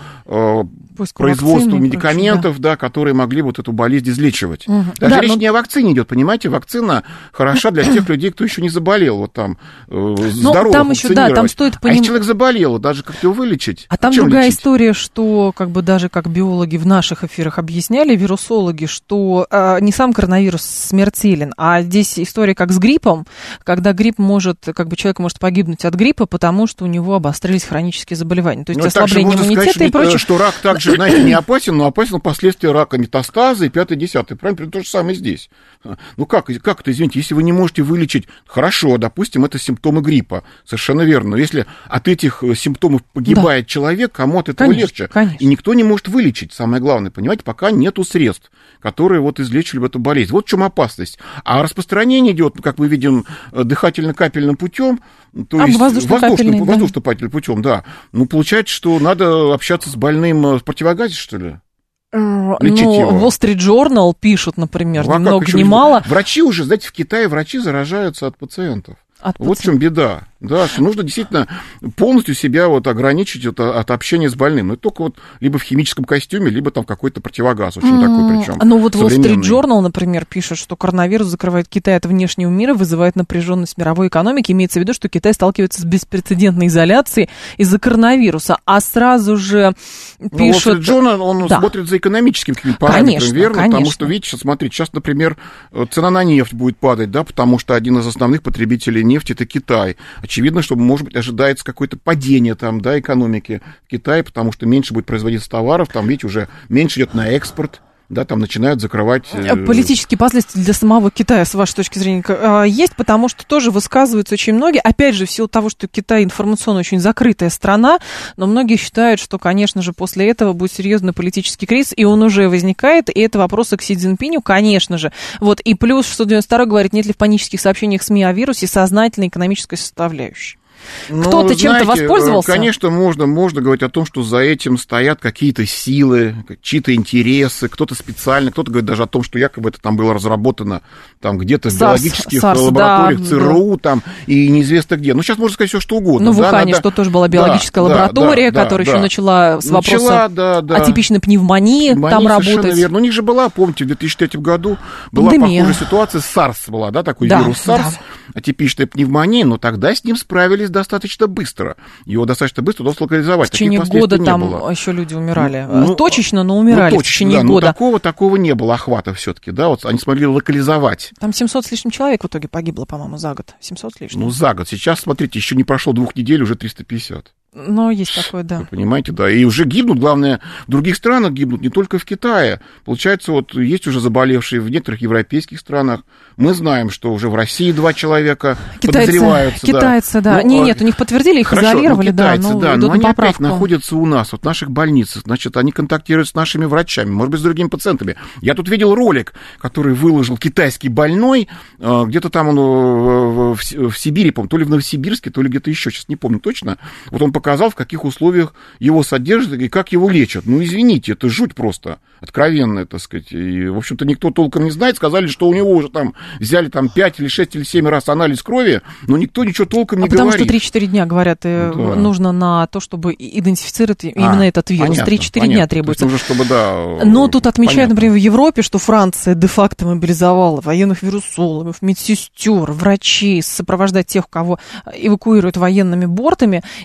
Speaker 3: производству медикаментов, да, которые могли вот эту болезнь излечивать. Даже речь не о вакцине идет, понимаете? Вакцина хороша для тех людей, кто еще не заболел. Вот там здоровых
Speaker 2: там еще, да, там стоит
Speaker 3: А если человек заболел, даже как его вылечить?
Speaker 2: А там другая история, что как бы даже как биологи в наших эфирах объясняли, вирусологи, что не сам коронавирус смертелен, а здесь история как с гриппом, когда грипп может, как бы человек может погибнуть от гриппа, потому что у него обострились хронические заболевания. То есть ослабление иммунитета и прочее.
Speaker 3: Что рак также, знаете, не опасен, но опасен последствия рака, метастазы и 5-10. Правильно? То же самое здесь. Ну как это, извините, если вы не можете вылечить, хорошо, допустим, это симптомы гриппа, совершенно верно, но если от этих симптомов погибает человек, кому от этого легче?
Speaker 2: Конечно.
Speaker 3: И никто не может вылечить, самое главное, понимаете, пока нету средств, которые вот излечили бы эту болезнь. Вот в чем опасность. А распространение идет, как мы видим, дыхательно-капельным путем, то есть воздушно-капельным путем, да. Ну, получается, что надо общаться с больным в противогазе, что ли?
Speaker 2: Ну, Wall Street Journal пишут, например, ни много ни мало.
Speaker 3: Врачи уже, знаете, в Китае врачи заражаются от пациентов. Вот в чем беда. Да, что нужно действительно полностью себя вот ограничить от общения с больным. Это только вот либо в химическом костюме, либо там какой-то противогаз, очень такой причем.
Speaker 2: Ну вот Wall Street Journal, например, пишет, что коронавирус закрывает Китай от внешнего мира, вызывает напряженность мировой экономики. Имеется в виду, что Китай сталкивается с беспрецедентной изоляцией из-за коронавируса. А сразу же пишут...
Speaker 3: Wall Street Journal, он смотрит за экономическими какими-то параметрами, верно? Конечно. Потому что, видите, смотрите, сейчас, например, цена на нефть будет падать, да, потому что один из основных потребителей нефти — это Китай. Очевидно, что, может быть, ожидается какое-то падение там, да, экономики в Китае, потому что меньше будет производиться товаров, там, видите, уже меньше идет на экспорт. Да, там начинают закрывать...
Speaker 2: Политические последствия для самого Китая, с вашей точки зрения, есть, потому что тоже высказываются очень многие. Опять же, в силу того, что Китай информационно очень закрытая страна, но многие считают, что, конечно же, после этого будет серьезный политический кризис, и он уже возникает, и это вопросы к Си Цзиньпиню, конечно же. Вот, и плюс 692 говорит, нет ли в панических сообщениях СМИ о вирусе сознательной экономической составляющей. Кто-то чем-то воспользовался?
Speaker 3: Конечно, можно говорить о том, что за этим стоят какие-то силы, чьи-то интересы, кто-то специально, кто-то говорит даже о том, что якобы это там было разработано там где-то в биологических лабораториях ЦРУ, там, и неизвестно где. Ну, сейчас можно сказать все, что угодно.
Speaker 2: Ну, в Ухане, что тоже была биологическая лаборатория, которая еще начала с вопроса атипичной пневмонии там работать.
Speaker 3: Совершенно верно. У них же была, помните, в 2003 году была похожая ситуация, SARS была, да, такой вирус SARS, атипичная пневмония, но тогда с ним справились достаточно быстро. Его достаточно быстро удалось локализовать.
Speaker 2: В течение года там еще люди умирали. Точечно, но умирали в течение года.
Speaker 3: Такого не было охвата все-таки, да, вот они смогли локализовать.
Speaker 2: Там 700 с лишним человек в итоге погибло, по-моему, за год. 700 с лишним.
Speaker 3: Ну, за год. Сейчас, смотрите, еще не прошло 2 недель, уже 350.
Speaker 2: Ну, есть такое, да.
Speaker 3: Вы понимаете, да. И уже гибнут, главное, в других странах гибнут, не только в Китае. Получается, вот есть уже заболевшие в некоторых европейских странах. Мы знаем, что уже в России 2 человека подозреваются.
Speaker 2: Китайцы, да. Нет, у них подтвердили, их изолировали,
Speaker 3: китайцы, да. Но они опять находятся у нас, вот в наших больницах. Значит, они контактируют с нашими врачами, может быть, с другими пациентами. Я тут видел ролик, который выложил китайский больной, где-то там он в Сибири, по-моему, то ли в Новосибирске, то ли где-то еще, сейчас не помню точно. Вот он показал, в каких условиях его содержат и как его лечат. Ну, извините, это жуть просто, откровенная, так сказать. И, в общем-то, никто толком не знает. Сказали, что у него уже там взяли там 5 или 6 или 7 раз анализ крови, но никто ничего толком не говорит.
Speaker 2: Потому что 3-4 дня, говорят, нужно на то, чтобы идентифицировать именно этот вирус. 3-4 дня требуется.
Speaker 3: Нужно, чтобы,
Speaker 2: но тут отмечают, например, в Европе, что Франция де-факто мобилизовала военных вирусологов, медсестер, врачей, сопровождать тех, кого эвакуируют военными бортами, и получается,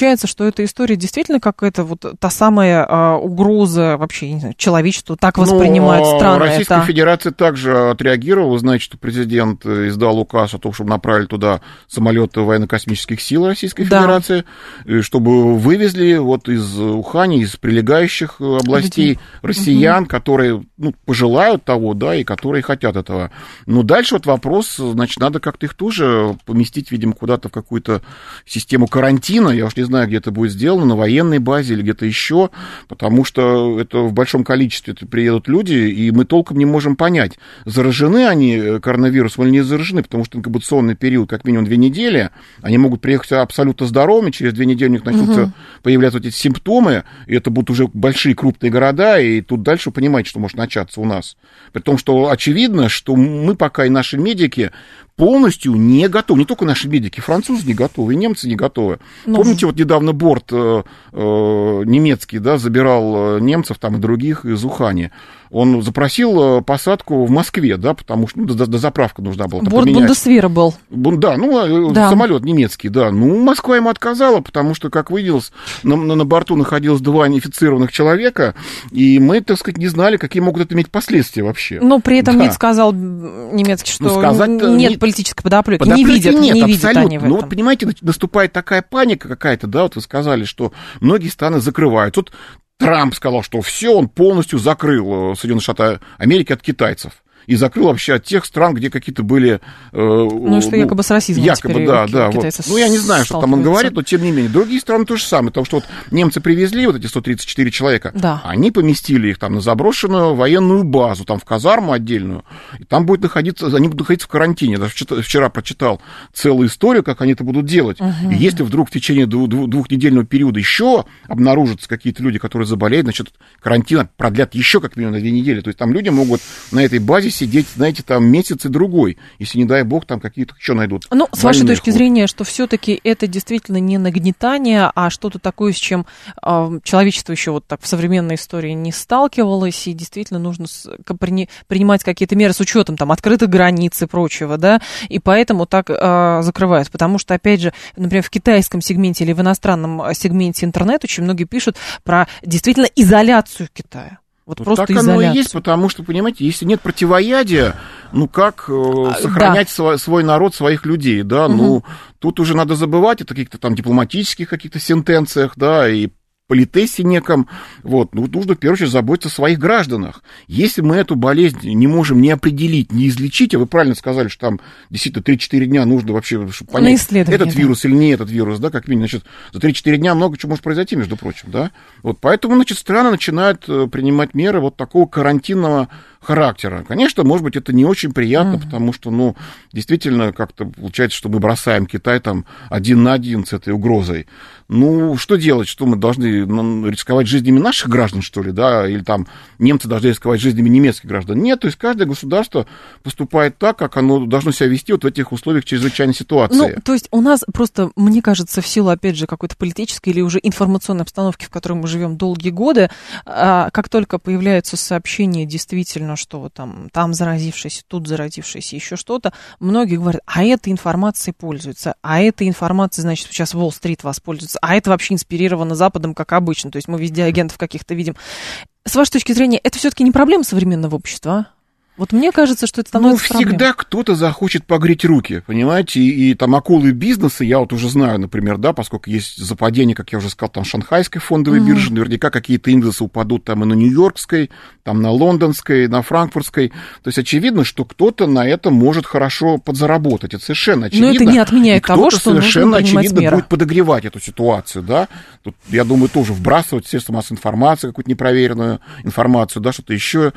Speaker 2: получается, что эта история действительно какая-то вот та самая угроза вообще, не знаю, человечеству, так воспринимают страны.
Speaker 3: Российская Федерация также отреагировала, значит, что президент издал указ о том, чтобы направили туда самолеты военно-космических сил Российской Федерации, чтобы вывезли вот из Ухани, из прилегающих областей россиян, которые пожелают того, да, и которые хотят этого. Но дальше вот вопрос, значит, надо как-то их тоже поместить, видимо, куда-то в какую-то систему карантина, я уж не знаю, где это будет сделано, на военной базе или где-то еще, потому что это в большом количестве приедут люди, и мы толком не можем понять, заражены они коронавирусом или не заражены, потому что инкубационный период как минимум 2 недели, они могут приехать абсолютно здоровыми, через 2 недели у них начнутся появляться вот эти симптомы, и это будут уже большие крупные города, и тут дальше вы понимаете, что может начаться у нас. При том, что очевидно, что мы пока и наши медики полностью не готовы. Не только наши медики, французы не готовы, и немцы не готовы. Помните, вот недавно борт немецкий, да, забирал немцев там и других из Ухани. Он запросил посадку в Москве, да, потому что до заправка нужна была.
Speaker 2: Борт Бундесвера был.
Speaker 3: Да, самолет немецкий, да. Москва ему отказала, потому что, как выяснилось, на борту находилось 2 неинфицированных человека, и мы, так сказать, не знали, какие могут это иметь последствия вообще.
Speaker 2: Но при этом МИД сказал немецкий, что нет политической подоплеки. Не видят
Speaker 3: абсолютно.
Speaker 2: Они в этом.
Speaker 3: Ну, вот, понимаете, наступает такая паника какая-то, да, вот вы сказали, что многие страны закрывают. Тут Трамп сказал, что все, он полностью закрыл Соединенные Штаты Америки от китайцев. И закрыл вообще от тех стран, где какие-то были...
Speaker 2: что якобы с расизмом
Speaker 3: якобы, да. Вот. Я не знаю, что там он говорит, но тем не менее. Другие страны то же самое. Потому что вот немцы привезли вот эти 134 человека, они поместили их там на заброшенную военную базу, там в казарму отдельную, и там будет находиться, они будут находиться в карантине. Я даже вчера прочитал целую историю, как они это будут делать. И если вдруг в течение 2-недельного периода еще обнаружатся какие-то люди, которые заболеют, значит, карантин продлят еще как минимум на 2 недели. То есть там люди могут на этой базе сидеть, знаете, там месяц и другой, если, не дай бог, там какие-то еще найдут.
Speaker 2: Ну, с вашей точки зрения, что все-таки это действительно не нагнетание, а что-то такое, с чем человечество еще вот так в современной истории не сталкивалось, и действительно нужно принимать какие-то меры с учетом там открытых границ и прочего, да, и поэтому так закрывают. Потому что, опять же, например, в китайском сегменте или в иностранном сегменте интернета очень многие пишут про действительно изоляцию Китая. Вот просто
Speaker 3: так оно и есть, потому что, понимаете, если нет противоядия, как сохранять свой народ, своих людей, да, тут уже надо забывать о каких-то там дипломатических каких-то сентенциях, да, и политесе неком, нужно в первую очередь заботиться о своих гражданах. Если мы эту болезнь не можем ни определить, ни излечить, а вы правильно сказали, что там действительно 3-4 дня нужно вообще, чтобы понять, этот вирус или не этот вирус, да, как минимум, значит, за 3-4 дня много чего может произойти, между прочим, да, поэтому, значит, страны начинают принимать меры вот такого карантинного характера. Конечно, может быть, это не очень приятно, потому что, действительно, как-то получается, что мы бросаем Китай там 1 на 1 с этой угрозой. Что делать? Что мы должны рисковать жизнями наших граждан, что ли, да? Или там немцы должны рисковать жизнями немецких граждан? Нет, то есть каждое государство поступает так, как оно должно себя вести вот в этих условиях чрезвычайной ситуации.
Speaker 2: То есть у нас просто, мне кажется, в силу, опять же, какой-то политической или уже информационной обстановки, в которой мы живем долгие годы, как только появляются сообщения действительно, что там заразившийся, тут заразившийся, еще что-то, многие говорят, а этой информацией пользуются, а этой информацией, значит, сейчас Уолл-стрит воспользуется, а это вообще инспирировано Западом, как обычно, то есть мы везде агентов каких-то видим. С вашей точки зрения, это все-таки не проблема современного общества, а? Вот мне кажется, что это становится проблемой.
Speaker 3: Всегда кто-то захочет погреть руки, понимаете, и там акулы бизнеса, я вот уже знаю, например, да, поскольку есть западение, как я уже сказал, там шанхайской фондовой биржи, наверняка какие-то индексы упадут там и на нью-йоркской, там на лондонской, на франкфуртской, то есть очевидно, что кто-то на этом может хорошо подзаработать, это совершенно очевидно.
Speaker 2: Но это не отменяет того, что
Speaker 3: совершенно очевидно будет подогревать эту ситуацию, да, тут, я думаю, тоже вбрасывать средства массовой информации, какую-то непроверенную информацию, да, что-то еще,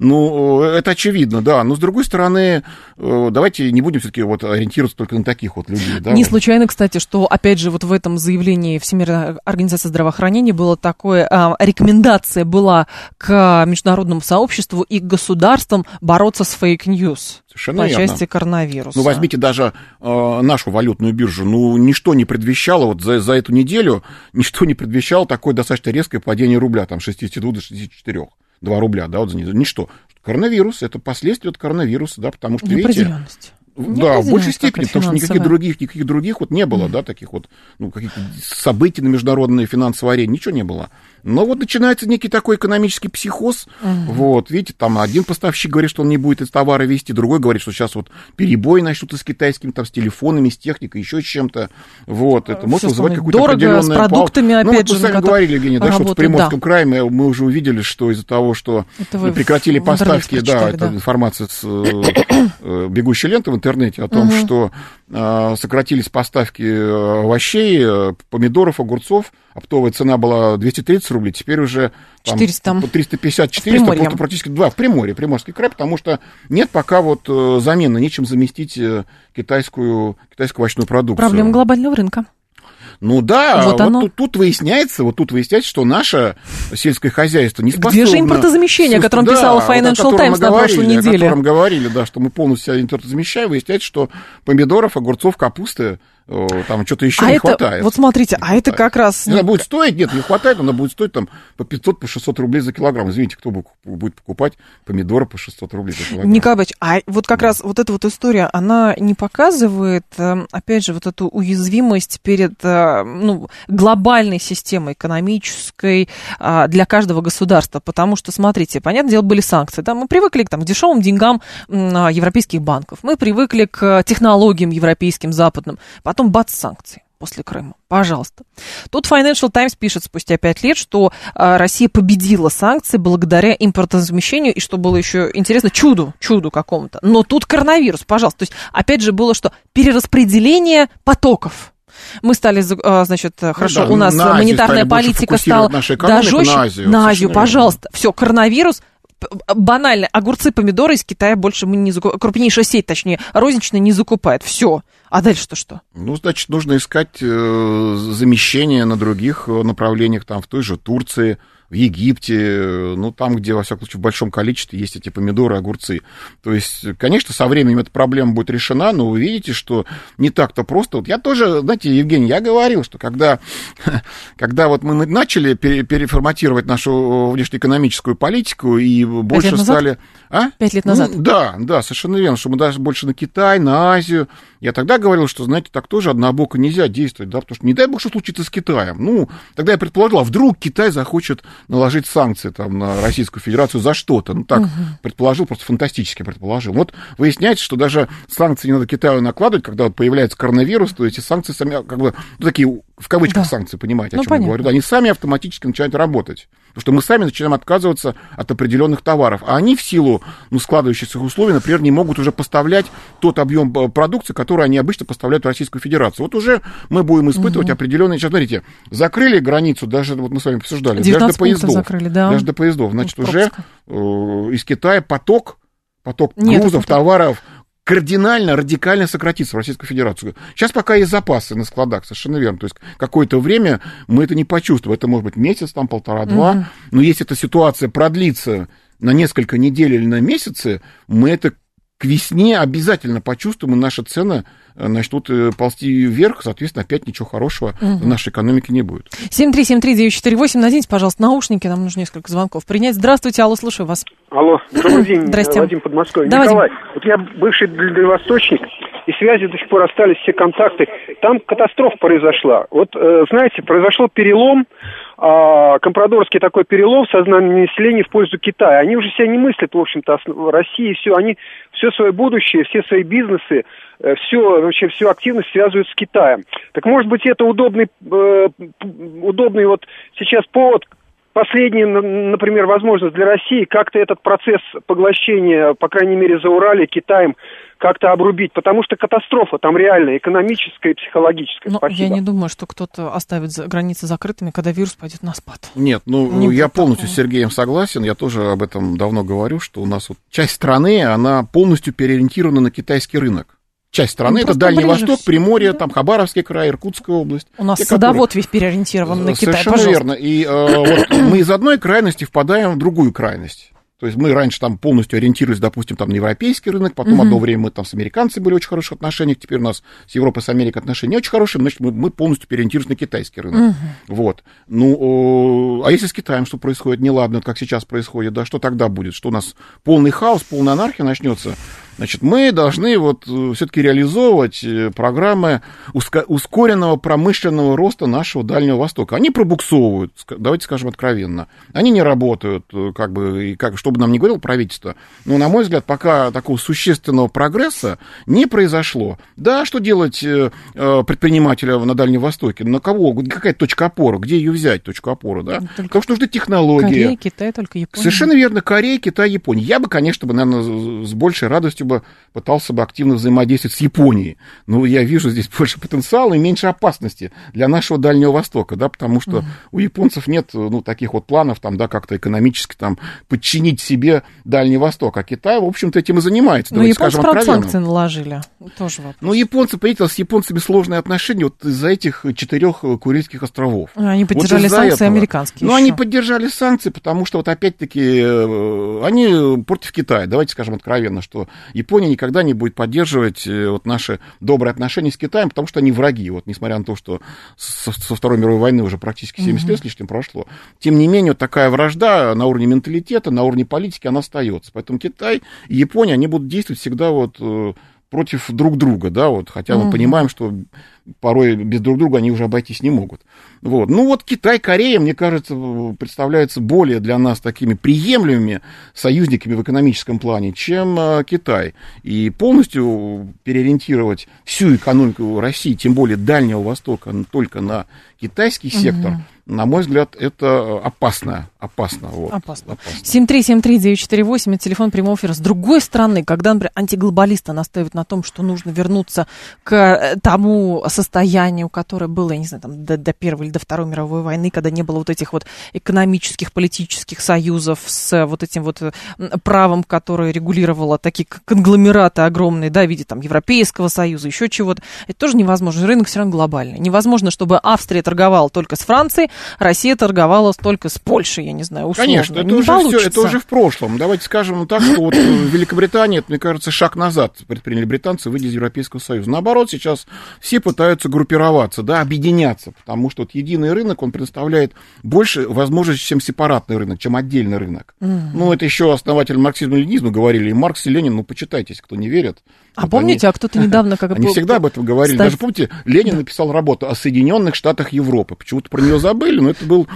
Speaker 3: это очевидно. Видно, да, но с другой стороны, давайте не будем все-таки ориентироваться только на таких людей. Да?
Speaker 2: Не случайно, кстати, что, опять же, в этом заявлении Всемирной организации здравоохранения было такое, рекомендация была к международному сообществу и к государствам бороться с фейк-ньюс.
Speaker 3: Совершенно
Speaker 2: по части коронавируса.
Speaker 3: Возьмите даже нашу валютную биржу. Ничто не предвещало, за эту неделю, ничто не предвещало такое достаточно резкое падение рубля, там, 62 до 64. 2 рубля, да, за неделю. Ничто. Коронавирус, это последствия от коронавируса, да, потому что, видите... Да, в большей степени, потому что никаких других вот не было, да, таких вот, ну, каких-то событий на международной финансовой арене, ничего не было. Но вот начинается некий такой экономический психоз, вот, видите, там один поставщик говорит, что он не будет эти товары везти, другой говорит, что сейчас вот перебои начнутся с китайскими, там, с телефонами, с техникой, еще с чем-то, вот, это может вызывать какую-то определенную...
Speaker 2: Дорого, с продуктами, опять
Speaker 3: же. Ну, вот вы сами говорили, Евгений, да, что в Приморском крае мы уже увидели, что из-за того, что прекратили поставки, да, это информация с бегущей ленты в интернете о том, что сократились поставки овощей, помидоров, огурцов, оптовая цена была 230 рублей, теперь уже там, 350-400, просто практически, в Приморье, Приморский край, потому что нет пока вот замены, нечем заместить китайскую овощную продукцию.
Speaker 2: Проблема глобального рынка.
Speaker 3: Ну да, вот тут выясняется, что наше сельское хозяйство не способно...
Speaker 2: Где же импортозамещение, о котором писала Financial Times на прошлой неделе?
Speaker 3: О котором говорили, да, что мы полностью импортозамещаем, выясняется, что помидоров, огурцов, капусты, там что-то еще не хватает.
Speaker 2: Вот смотрите, это как раз...
Speaker 3: Она будет стоить, нет, не хватает, она будет стоить там по 500, по 600 рублей за килограмм. Извините, кто будет покупать помидоры по 600 рублей за килограмм?
Speaker 2: Николай Иванович, вот как раз вот эта вот история, она не показывает, опять же, вот эту уязвимость перед глобальной системой экономической для каждого государства, потому что, смотрите, понятное дело, были санкции, да, мы привыкли к дешевым деньгам европейских банков, мы привыкли к технологиям европейским, западным, потом бац, санкции после Крыма. Пожалуйста. Тут Financial Times пишет спустя 5 лет, что Россия победила санкции благодаря импортозамещению, и что было еще интересно, чуду какому-то. Но тут коронавирус, пожалуйста. То есть, опять же, было что? Перераспределение потоков. Мы стали, значит, хорошо, у нас монетарная политика стала жестче. На Азию, пожалуйста. Все, коронавирус. Банально, огурцы, помидоры из Китая больше мы не закупаем, крупнейшая сеть, точнее, розничная не закупает. Все. А дальше-то что?
Speaker 3: Ну, значит, нужно искать замещение на других направлениях, там, в той же Турции, в Египте, ну, там, где, во всяком случае, в большом количестве есть эти помидоры, огурцы. То есть, конечно, со временем эта проблема будет решена, но вы видите, что не так-то просто. Вот я тоже, знаете, Евгений, я говорил, что когда вот мы начали переформатировать нашу внешнеэкономическую политику и больше стали...
Speaker 2: 5 лет назад?
Speaker 3: Да, совершенно верно, что мы даже больше на Китай, на Азию. Я тогда говорил, что, знаете, так тоже однобоко нельзя действовать, да, потому что не дай бог, что случится с Китаем. Ну, тогда я предположил, а вдруг Китай захочет наложить санкции там на Российскую Федерацию за что-то. Ну, так предположил, просто фантастически предположил. Вот выясняется, что даже санкции не надо Китаю накладывать, когда вот появляется коронавирус, то эти санкции сами, как бы, такие, в кавычках, санкции, понимаете, о чем я говорю? Да, они сами автоматически начинают работать. Потому что мы сами начинаем отказываться от определенных товаров. А они в силу складывающихся условий, например, не могут уже поставлять тот объем продукции, который они обычно поставляют в Российскую Федерацию. Вот уже мы будем испытывать определенные... Сейчас, смотрите, закрыли границу, даже вот мы с вами обсуждали, даже до поездов.
Speaker 2: Закрыли, да.
Speaker 3: Даже до поездов. Значит, уже из Китая поток грузов, товаров радикально сократится в Российскую Федерацию. Сейчас пока есть запасы на складах, совершенно верно. То есть какое-то время мы это не почувствуем. Это может быть месяц, там, 1,5-2. Но если эта ситуация продлится на несколько недель или на месяцы, мы это к весне обязательно почувствуем, и наши цены начнут ползти вверх, соответственно, опять ничего хорошего в нашей экономике не будет.
Speaker 2: 7373948, наденьте, пожалуйста, наушники, нам нужно несколько звонков принять. Здравствуйте, алло, слушаю вас.
Speaker 4: Алло, добрый день,
Speaker 2: Здрасте.
Speaker 4: Вадим Подмосковье.
Speaker 2: Да,
Speaker 4: Николай, вот я бывший дальневосточник, и связи до сих пор остались, все контакты. Там катастрофа произошла. Вот, знаете, произошел перелом, компрадорский такой перелом в сознании населения в пользу Китая. Они уже себя не мыслят, в общем-то, России, они все свое будущее, все свои бизнесы, всю активность связывают с Китаем. Так может быть, это удобный вот сейчас повод, последняя, например, возможность для России как-то этот процесс поглощения, по крайней мере, Зауралья Китаем, как-то обрубить, потому что катастрофа там реальная, экономическая и психологическая.
Speaker 2: Но
Speaker 4: Спасибо.
Speaker 2: Я не думаю, что кто-то оставит границы закрытыми, когда вирус пойдет на спад.
Speaker 3: Нет, я полностью с Сергеем согласен, я тоже об этом давно говорю, что у нас вот часть страны, она полностью переориентирована на китайский рынок. Часть страны, это Дальний Восток, Приморье, там Хабаровский край, Иркутская область.
Speaker 2: У нас садовод весь переориентирован на Китай,
Speaker 3: совершенно
Speaker 2: пожалуйста.
Speaker 3: Верно. И вот мы из одной крайности впадаем в другую крайность. То есть мы раньше там полностью ориентировались, допустим, там на европейский рынок, потом одно время мы там с американцами были в очень хороших отношениях, теперь у нас с Европой, с Америкой отношения не очень хорошие, значит, мы полностью переориентировались на китайский рынок. Вот. А если с Китаем что происходит неладно, как сейчас происходит, да, что тогда будет? Что у нас полный хаос, полная анархия начнется? Значит, мы должны вот все-таки реализовывать программы ускоренного промышленного роста нашего Дальнего Востока. Они пробуксовывают, давайте скажем откровенно. Они не работают, как бы, что бы нам ни говорило правительство. Но, на мой взгляд, пока такого существенного прогресса не произошло. Да, что делать предпринимателя на Дальнем Востоке? На кого? Какая точка опоры? Где ее взять, точку опоры? Да? Потому что нужны технологии.
Speaker 2: Корея, Китай, только Япония.
Speaker 3: Совершенно верно. Корея, Китай, Япония. Я бы, конечно, наверное, с большей радостью пытался бы активно взаимодействовать с Японией. Но я вижу здесь больше потенциала и меньше опасности для нашего Дальнего Востока, да, потому что у японцев нет, таких вот планов, там, да, как-то экономически там подчинить себе Дальний Восток, а Китай, в общем-то, этим и занимается.
Speaker 2: Но японцы, правда, санкции наложили. Тоже вопрос.
Speaker 3: Ну, японцы, понимаете, с японцами сложные отношения вот из-за этих 4 Курильских островов.
Speaker 2: Они поддержали санкции американские.
Speaker 3: Ну, они поддержали санкции, потому что вот опять-таки они против Китая. Давайте скажем откровенно, что Япония никогда не будет поддерживать вот наши добрые отношения с Китаем, потому что они враги. Вот несмотря на то, что со Второй мировой войны уже практически 70 лет с лишним прошло, тем не менее вот такая вражда на уровне менталитета, на уровне политики, она остается. Поэтому Китай и Япония, они будут действовать всегда вот против друг друга, да, вот, хотя мы понимаем, что порой без друг друга они уже обойтись не могут. Вот. Ну вот Китай, Корея, мне кажется, представляются более для нас такими приемлемыми союзниками в экономическом плане, чем Китай. И полностью переориентировать всю экономику России, тем более Дальнего Востока, только на китайский сектор, на мой взгляд, это опасно. Вот.
Speaker 2: Опасно. 7373948, это телефон прямого эфира. С другой стороны, когда, например, антиглобалисты настаивают на том, что нужно вернуться к тому состоянию, которое было, я не знаю, там, до Первой или до Второй мировой войны, когда не было вот этих вот экономических, политических союзов с вот этим вот правом, которое регулировало такие конгломераты огромные, да, в виде там Европейского Союза, еще чего-то. Это тоже невозможно. Рынок все равно глобальный. Невозможно, чтобы Австрия торговала только с Францией, Россия торговала только с Польшей, я не знаю, условно.
Speaker 3: Конечно, это уже в прошлом. Давайте скажем так, что вот Великобритания, это, мне кажется, шаг назад предприняли британцы, выйдя из Европейского Союза. Наоборот, сейчас все пытаются группироваться, да, объединяться, потому что вот единый рынок, он предоставляет больше возможностей, чем сепаратный рынок, чем отдельный рынок. Ну, это еще основатель марксизма-ленинизма говорили, и Маркс, и Ленин, почитайте, кто не верит.
Speaker 2: А вот помните, кто-то недавно...
Speaker 3: Они всегда об этом говорили. Даже помните, Ленин написал работу о Соединенных Штатах Европы. Почему-то про нее забыли, но это был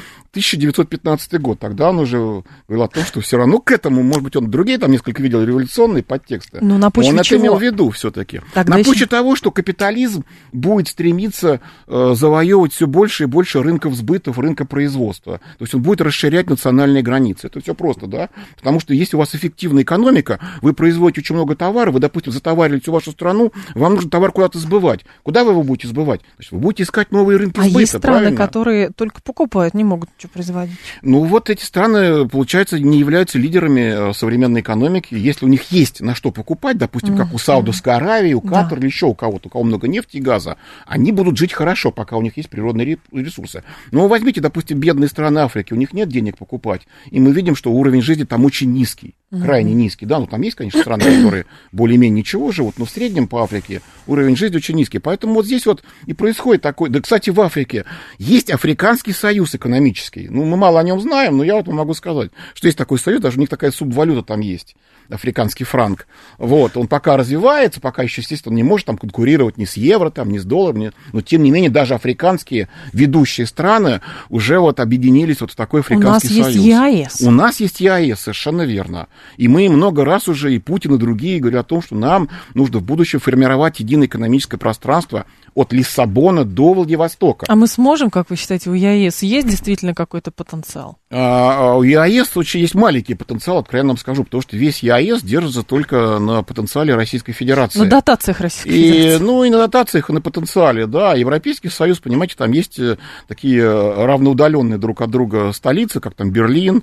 Speaker 3: 1915 год. Тогда он уже говорил о том, что все равно к этому, может быть, он другие там несколько видел революционные подтексты.
Speaker 2: Ну, на почве
Speaker 3: он
Speaker 2: чего?
Speaker 3: это имел в виду все-таки. На почве того, что капитализм будет стремиться завоевывать все больше и больше рынков сбытов, рынка производства. То есть он будет расширять национальные границы. Это все просто, да? Потому что если у вас эффективная экономика, вы производите очень много товара, вы, допустим, затоварили всю вашу страну, вам нужно товар куда-то сбывать. Куда вы его будете сбывать? Значит, вы будете искать новые рынки сбыта,
Speaker 2: есть страны,
Speaker 3: правильно?
Speaker 2: которые только покупают, не могут ничего производить.
Speaker 3: Ну, вот эти страны, получается, не являются лидерами современной экономики. Если у них есть на что покупать, допустим, как у Саудовской Аравии, у Катара или еще у кого-то, у кого много нефти и газа, они будут жить хорошо, пока у них есть природные ресурсы. Но возьмите, допустим, бедные страны Африки, у них нет денег покупать, и мы видим, что уровень жизни там очень низкий, крайне низкий. Да, ну там есть, конечно, страны, которые более-менее ничего живут, но в среднем по Африке уровень жизни очень низкий. Поэтому вот здесь вот и происходит такой... Да, кстати, в Африке есть Африканский союз экономический. Ну, мы мало о нем знаем, но я вот могу сказать, что есть такой союз, даже у них такая субвалюта там есть, африканский франк. Вот, он пока развивается, пока еще, естественно, не может там конкурировать ни с евро, там, ни с долларом, но тем не менее даже африканские ведущие страны уже вот объединились вот в такой Африканский союз.
Speaker 2: У нас есть ЕАЭС.
Speaker 3: У нас есть ЕАЭС, совершенно верно. И мы много раз уже, и Путин, и другие говорят о том, что нам нужно в будущем формировать единое экономическое пространство от Лиссабона до Владивостока.
Speaker 2: А мы сможем, как вы считаете, у ЕАЭС есть действительно какой-то потенциал?
Speaker 3: У ЕАЭС очень есть маленький потенциал, откровенно вам скажу, потому что весь ЕАЭС держится только на потенциале Российской Федерации.
Speaker 2: На дотациях Российской Федерации.
Speaker 3: Ну, и на дотациях, и на потенциале, да. Европейский Союз, понимаете, там есть такие равноудаленные друг от друга столицы, как там Берлин,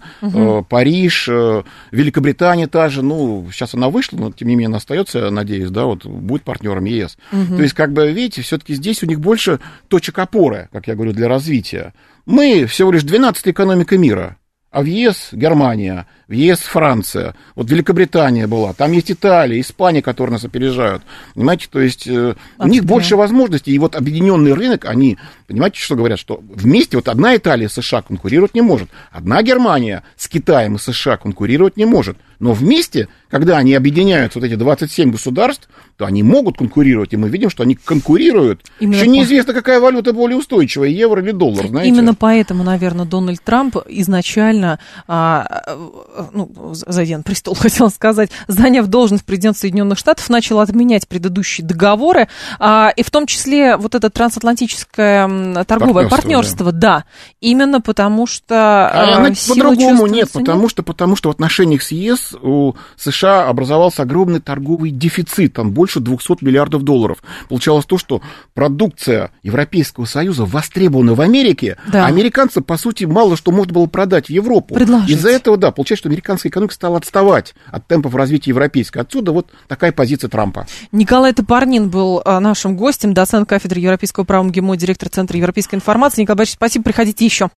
Speaker 3: Париж, Великобритания та же. Ну, сейчас она вышла, но тем не менее она остается, надеюсь, да, вот будет партнером ЕС. То есть, как бы, видите, все-таки здесь у них больше точек опоры, как я говорю, для развития. Мы всего лишь 12-я экономика мира, а в ЕС Германия, в ЕС Франция, вот Великобритания была, там есть Италия, Испания, которые нас опережают. Понимаете, то есть у них больше возможностей, и вот объединенный рынок, они, понимаете, что говорят, что вместе вот одна Италия с США конкурировать не может, одна Германия с Китаем и США конкурировать не может. Но вместе, когда они объединяются, вот эти 27 государств, то они могут конкурировать, и мы видим, что они конкурируют. Еще неизвестно, какая валюта более устойчивая, евро или доллар, знаете.
Speaker 2: Именно поэтому, наверное, Дональд Трамп изначально, зайдя на престол, хотел сказать, заняв должность президента Соединенных Штатов, начал отменять предыдущие договоры, и в том числе вот это трансатлантическое торговое партнерство, да, именно потому что
Speaker 3: по-другому нет, потому что в отношениях с ЕС у США образовался огромный торговый дефицит, там больше 200 миллиардов долларов. Получалось то, что продукция Европейского Союза востребована в Америке, а американцы, по сути, мало что можно было продать в Европу. Из-за этого, получается, что американская экономика стала отставать от темпов развития европейской. Отсюда вот такая позиция Трампа.
Speaker 2: Николай Топорнин был нашим гостем, доцент кафедры европейского права МГИМО, директор Центра европейской информации. Николай Борисович, спасибо, приходите еще.